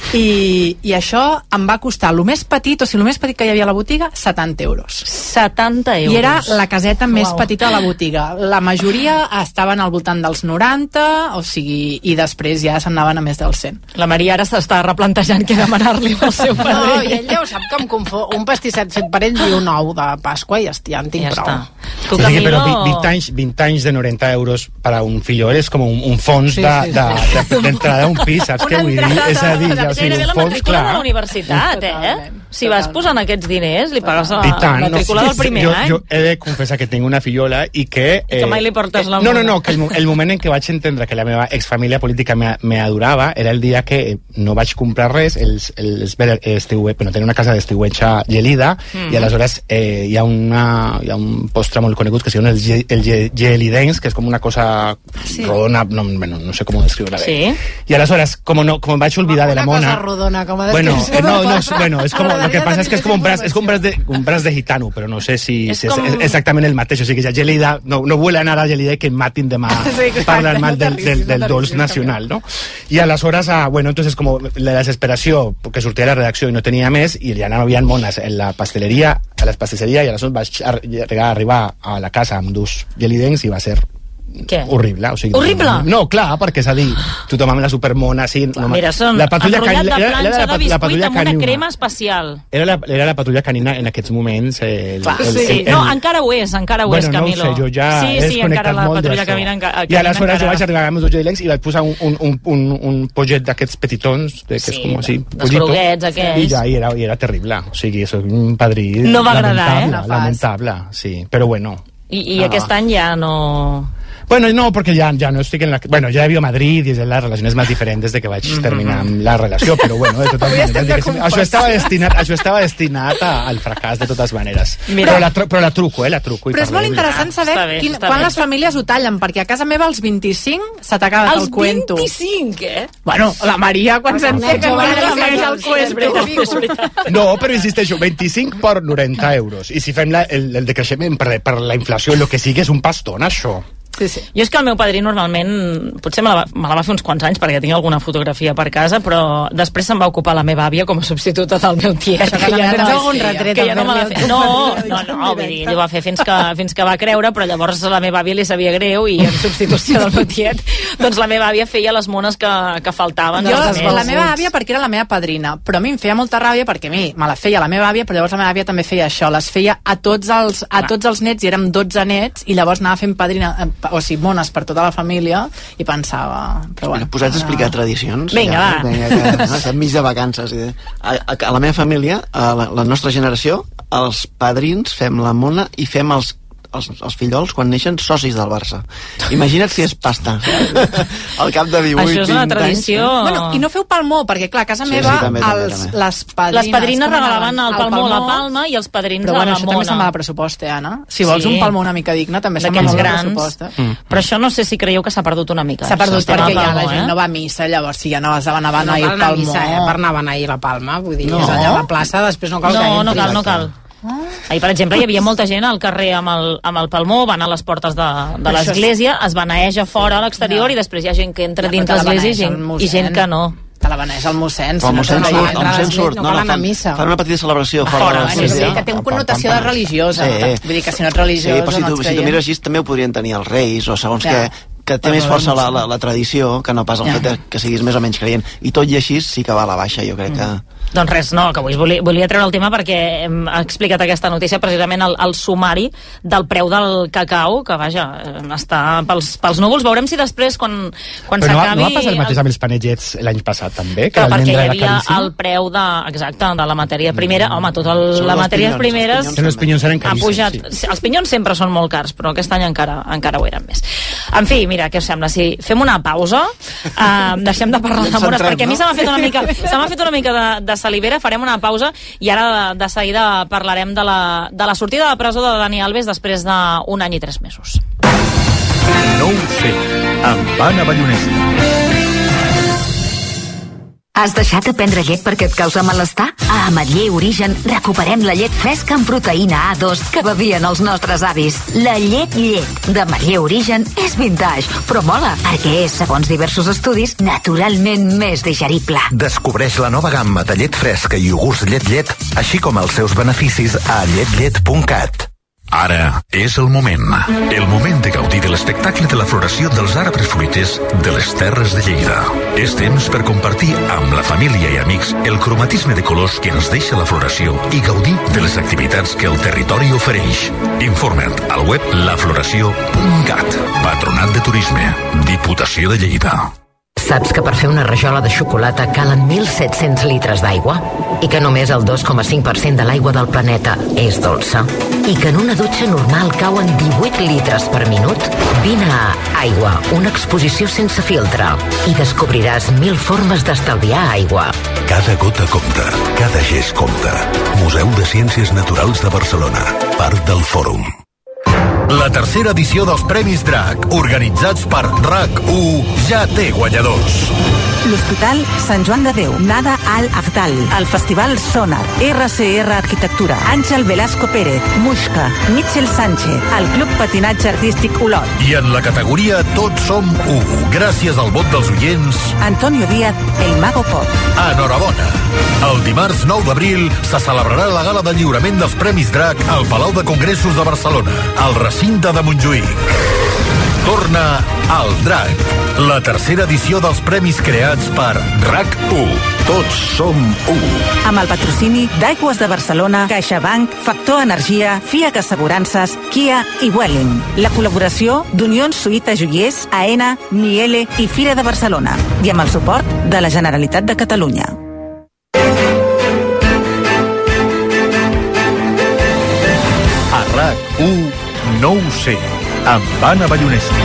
i, i això em va costar el més petit, o sigui, el més petit que hi havia a la botiga, setanta euros. setanta euros. I era la caseta més Uau. petita de la botiga. La majoria estaven al voltant dels noranta, o sigui, i després ja s'anaven a més dels cent. La Maria ara s'està replantejant què demanar-li al seu No, padrí. i ell ja ho sap que em confon. Un pastisset fet per ell i un ou de Pasqua i ja, ja en tinc Ja prou. està. Tu, sí, sí, però veinte anys, veinte anys de noranta euros para un fillol és com un, un fons Sí, de, sí, de, de, d'entrada d'un pis, saps què vull dir? És a dir, ja, o sigui, Gairebé un la fons, matrícula de la clar. universitat, eh? Si vas posant aquests diners, li pagues la I tant, matrícula no, del primer jo, any. jo he de confessar que tinc una fillola i que... I que mai li portes la No, no, mona. no, que el, mo- el moment en què vaig entendre que la meva exfamília política me, me adorava era el dia que no vaig comprar res, els, els, estiuet, bueno, tenia una casa d'estiuetxa gelida Mm. i aleshores eh, hi, ha una, hi ha un postre molt conegut que es diu el, ge- el ge- gelidens, que és com una cosa Sí. rodona, no, bueno, no sé com descriure bé. Sí. I aleshores, com, no, com em vaig oblidar de la Una mona... cosa rodona, com a Bueno, descripció. no, no, es- bueno, es como, lo que M'agradaria pasa es que es como un tenir braç, es como un braç de, un braç de gitano, però no sé si, És si és, com- és exactament el mateix, o sigui que ja Gelida, no, no vull anar a Gelida i que em matin demà Sí, exacte, parlant mal no del, t'arrisquis, del, no del dolç t'arrisquis, nacional, no? I aleshores, ah, bueno, entonces como la desesperació, que sortia de la redacció i no tenia més, i ja no havia mones en la pasteleria, a la pastisseria, i aleshores vaig ar- arribar a la casa amb dos gelidens i va ser Què? Horrible. O sigui, Horrible? No, clar, perquè és a dir, tothom amb la supermona, sí... No, Mira, són la patrulla enrotllat canina, de era, planxa era la, de biscuit la patrulla amb una canina. crema especial. Era la, era la patrulla canina en aquests moments. Eh, el, Clar, el, sí. el, el, No, encara ho és, encara ho bueno, és, Camilo. No ho sé, jo ja sí, he sí, encara desconnectat la molt patrulla d'això. camina, enca- I aleshores encara... jo vaig arribar amb els ulls i vaig posar un, un, un, un, un pollet d'aquests petitons, de, que Sí, és com així, dels pollito, croquets aquells. i ja i era, i era terrible. O sigui, és un padrí No va agradar, lamentable, eh? No lamentable, sí. Però bueno. I, i aquest any ja no... Bueno, no, porque ya, ya no estic en la... Bueno, ya he vivido Madrid i és les relacions més diferents des de que vaig Mm-hmm. terminar amb la relació, però bueno, de totes Avui estem maneres... de diguéssim, Això estava destinat, això estava destinat a, al fracàs de totes maneres. Mira. Però, la, tru- però la truco, eh, la truco. i Però és molt parlem. interessant saber Està bé, quin, està quan bé. les famílies ho tallen, perquè a casa meva als vint-i-cinc se t'ha acabat el cuento. Els vint-i-cinc, eh? Bueno, la Maria, quan s'entega, Joana, ja li la segueix Maria, el sí, és cuento. veritat, és veritat. No, però insisteixo, vint-i-cinc per noranta euros. I si fem la, el, el decreixement per, per la inflació, el que sigui, és un pastón, això. Sí, sí. Jo és que el meu padrí normalment, potser me la, va, me la va fer uns quants anys perquè tinc alguna fotografia per casa, però després se'n va ocupar la meva àvia com a substituta del meu tiet. Això que ja tens no- algun retret que ja no me la al fe... No, no, no, vull dir, ell ho va fer fins que, fins que va creure, però llavors la meva àvia li sabia greu i en substitució del meu tiet, doncs la meva àvia feia les mones que, que faltaven. Jo, dels la meus. meva àvia perquè era la meva padrina, però a mi em feia molta ràbia perquè a mi me la feia la meva àvia, però llavors la meva àvia també feia això, les feia a tots els, a tots els nets, i érem dotze nets, i llavors anava fent padrina, eh, o sigui, mones per tota la família, i pensava... Però bueno, Posats a explicar tradicions. Vinga, ja, va. Vinga, que no, estem mig de vacances. I... A, a, a la meva família, a la, la nostra generació, els padrins fem la mona i fem els els, els fillols, quan neixen, socis del Barça. Imagina't si és pasta. Al cap de divuit, Això és una vint tradició. anys. Bueno, i no feu palmó, perquè clar, a casa Sí, meva sí, també, també, els, també. les padrines... Les padrines com regalaven anaven? el palmó, la palma, i els padrins Però bueno, la això també se'n va mona. de pressupost, eh, Anna? Si vols Sí. un palmó una mica digne, també se'n va D'aquells molt de grans. pressupost. Eh? Mm. Però això no sé si creieu que s'ha perdut una mica. S'ha perdut Sistema perquè ja palmó, la gent eh? no va a missa, llavors si ja no vas a anar a No anar cal el anar a palmó... missa, eh, per anar a beneir la palma, vull dir, No. és allà a la plaça, després no cal que No, no entris. cal, no cal. Ahir, per exemple, hi havia molta gent al carrer amb el, amb el palmó, van a les portes de, de Això l'església, es beneeja fora a l'exterior No. i després hi ha gent que entra Ja, dins però te la l'església i, beneeix gent, el i mossèn. gent que no. Te la beneeix el mossèn. Però el mossèn no surt, t'ha el mossèn de- surt. no No, cal no, anar a fan, missa. fan una petita celebració fora, Fora, de bueno, l'església. Sí, que té una connotació de religiosa. Sí. Vull dir que si no ets religiosa Sí, però si no tu, ets si tu creient. mires així també ho podrien tenir els reis o segons Ja. què, que té Però més no força la, doncs- la, la tradició que no pas el Ja. fet de que siguis més o menys creient. I tot i així sí que va a la baixa, jo crec que... Doncs res, no, que avui volia, volia treure el tema perquè hem explicat aquesta notícia precisament el, el sumari del preu del cacau, que vaja, eh, està pels, pels núvols. Veurem si després, quan, quan Però no, va- s'acabi... no va passar el mateix amb els panellets l'any passat, també? Que Però el perquè hi vendre era havia caríssim? el preu de, exacte, de la matèria primera. Home, tota el, Són la els matèries pinyons, primeres els pinyons Els pinyons eren ha caríssims, pujat. sí. Sí. Els pinyons sempre són molt cars, però aquest any encara, encara ho eren més. En fi, mira, què us sembla? Si fem una pausa, eh, deixem de parlar Ens d'amores, centrem, perquè a mi no? se m'ha fet una mica, se m'ha fet una mica de, de salivera, farem una pausa i ara de, de seguida parlarem de la, de la sortida de la presó de Dani Alves després d'un any i tres mesos. No ho sé, amb Anna Ballonesta. Has deixat de prendre llet perquè et causa malestar? A Ametller Origen recuperem la llet fresca amb proteïna A dos que bevien els nostres avis. La llet llet d'Ametller Origen és vintage, però mola, perquè és, segons diversos estudis, naturalment més digerible. Descobreix la nova gamma de llet fresca i iogurts llet llet, així com els seus beneficis a llet llet punt cat. Ara és el moment. El moment de gaudir de l'espectacle de la floració dels arbres fruiters de les Terres de Lleida. És temps per compartir amb la família i amics el cromatisme de colors que ens deixa la floració i gaudir de les activitats que el territori ofereix. Informa't al web la floració punt cat. Patronat de Turisme. Diputació de Lleida. Saps que per fer una rajola de xocolata calen mil set-cents litres d'aigua? I que només el dos coma cinc per cent de l'aigua del planeta és dolça? I que en una dutxa normal cauen divuit litres per minut? Vine a Aigua, una exposició sense filtre, i descobriràs mil formes d'estalviar aigua. Cada gota compta, cada gest compta. Museu de Ciències Naturals de Barcelona. Part del Fòrum. La tercera edició dels Premis Drac, organitzats per RAC u, ja té guanyadors. L'Hospital Sant Joan de Déu, Nada al Agdal, el Festival Sonar, R C R Arquitectura, Àngel Velasco Pérez, Muixca, Mitchell Sánchez, el Club Patinatge Artístic Olot. I en la categoria Tots som u, gràcies al vot dels oients, Antonio Díaz, El Mago Pop. enhorabona. El dimarts nou d'abril se celebrarà la gala de lliurament dels Premis Drac al Palau de Congressos de Barcelona, al recinte de Montjuïc. Torna al Drac, la tercera edició dels premis creats per RAC u. Tots som u. Amb el patrocini d'Aigües de Barcelona, CaixaBank, Factor Energia, FIAC Assegurances, Kia i Welling. La col·laboració d'Unions Suïta Joiers, AENA, Miele i Fira de Barcelona. I amb el suport de la Generalitat de Catalunya. A RAC u, no ho sé, amb Anna Ballonesta.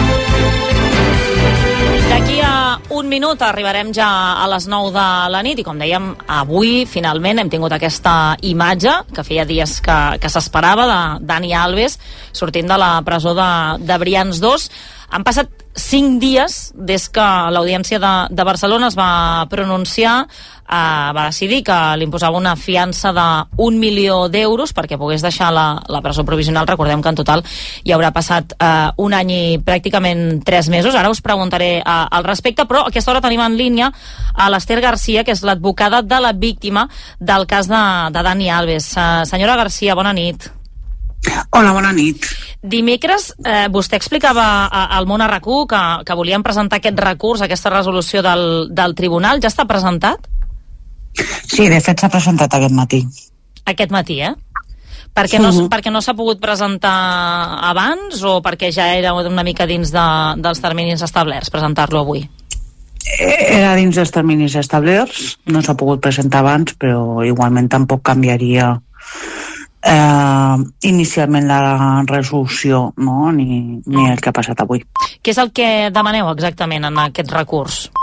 D'aquí a un minut arribarem ja a les nou de la nit i, com dèiem, avui finalment hem tingut aquesta imatge que feia dies que, que s'esperava de Dani Alves sortint de la presó de, de Brians dos. Han passat cinc dies des que l'Audiència de, de Barcelona es va pronunciar, eh, va decidir que li imposava una fiança d'un milió d'euros perquè pogués deixar la, la presó provisional. Recordem que en total hi haurà passat eh, un any i pràcticament tres mesos. Ara us preguntaré eh, al respecte, però a aquesta hora tenim en línia a l'Ester Garcia, que és l'advocada de la víctima del cas de, de Dani Alves. Eh, senyora Garcia, bona nit. Hola, bona nit. Dimecres eh, vostè explicava al Món a RAC u que, que volien presentar aquest recurs, aquesta resolució del, del tribunal. Ja està presentat? Sí, de fet s'ha presentat aquest matí. Aquest matí, eh? Perquè no, uh-huh. perquè no s'ha pogut presentar abans o perquè ja era una mica dins de, dels terminis establerts presentar-lo avui? Era dins dels terminis establerts, no s'ha pogut presentar abans, però igualment tampoc canviaria Eh, inicialment la resolució, no? ni, ni el que ha passat avui. Què és el que demaneu exactament en aquest recurs?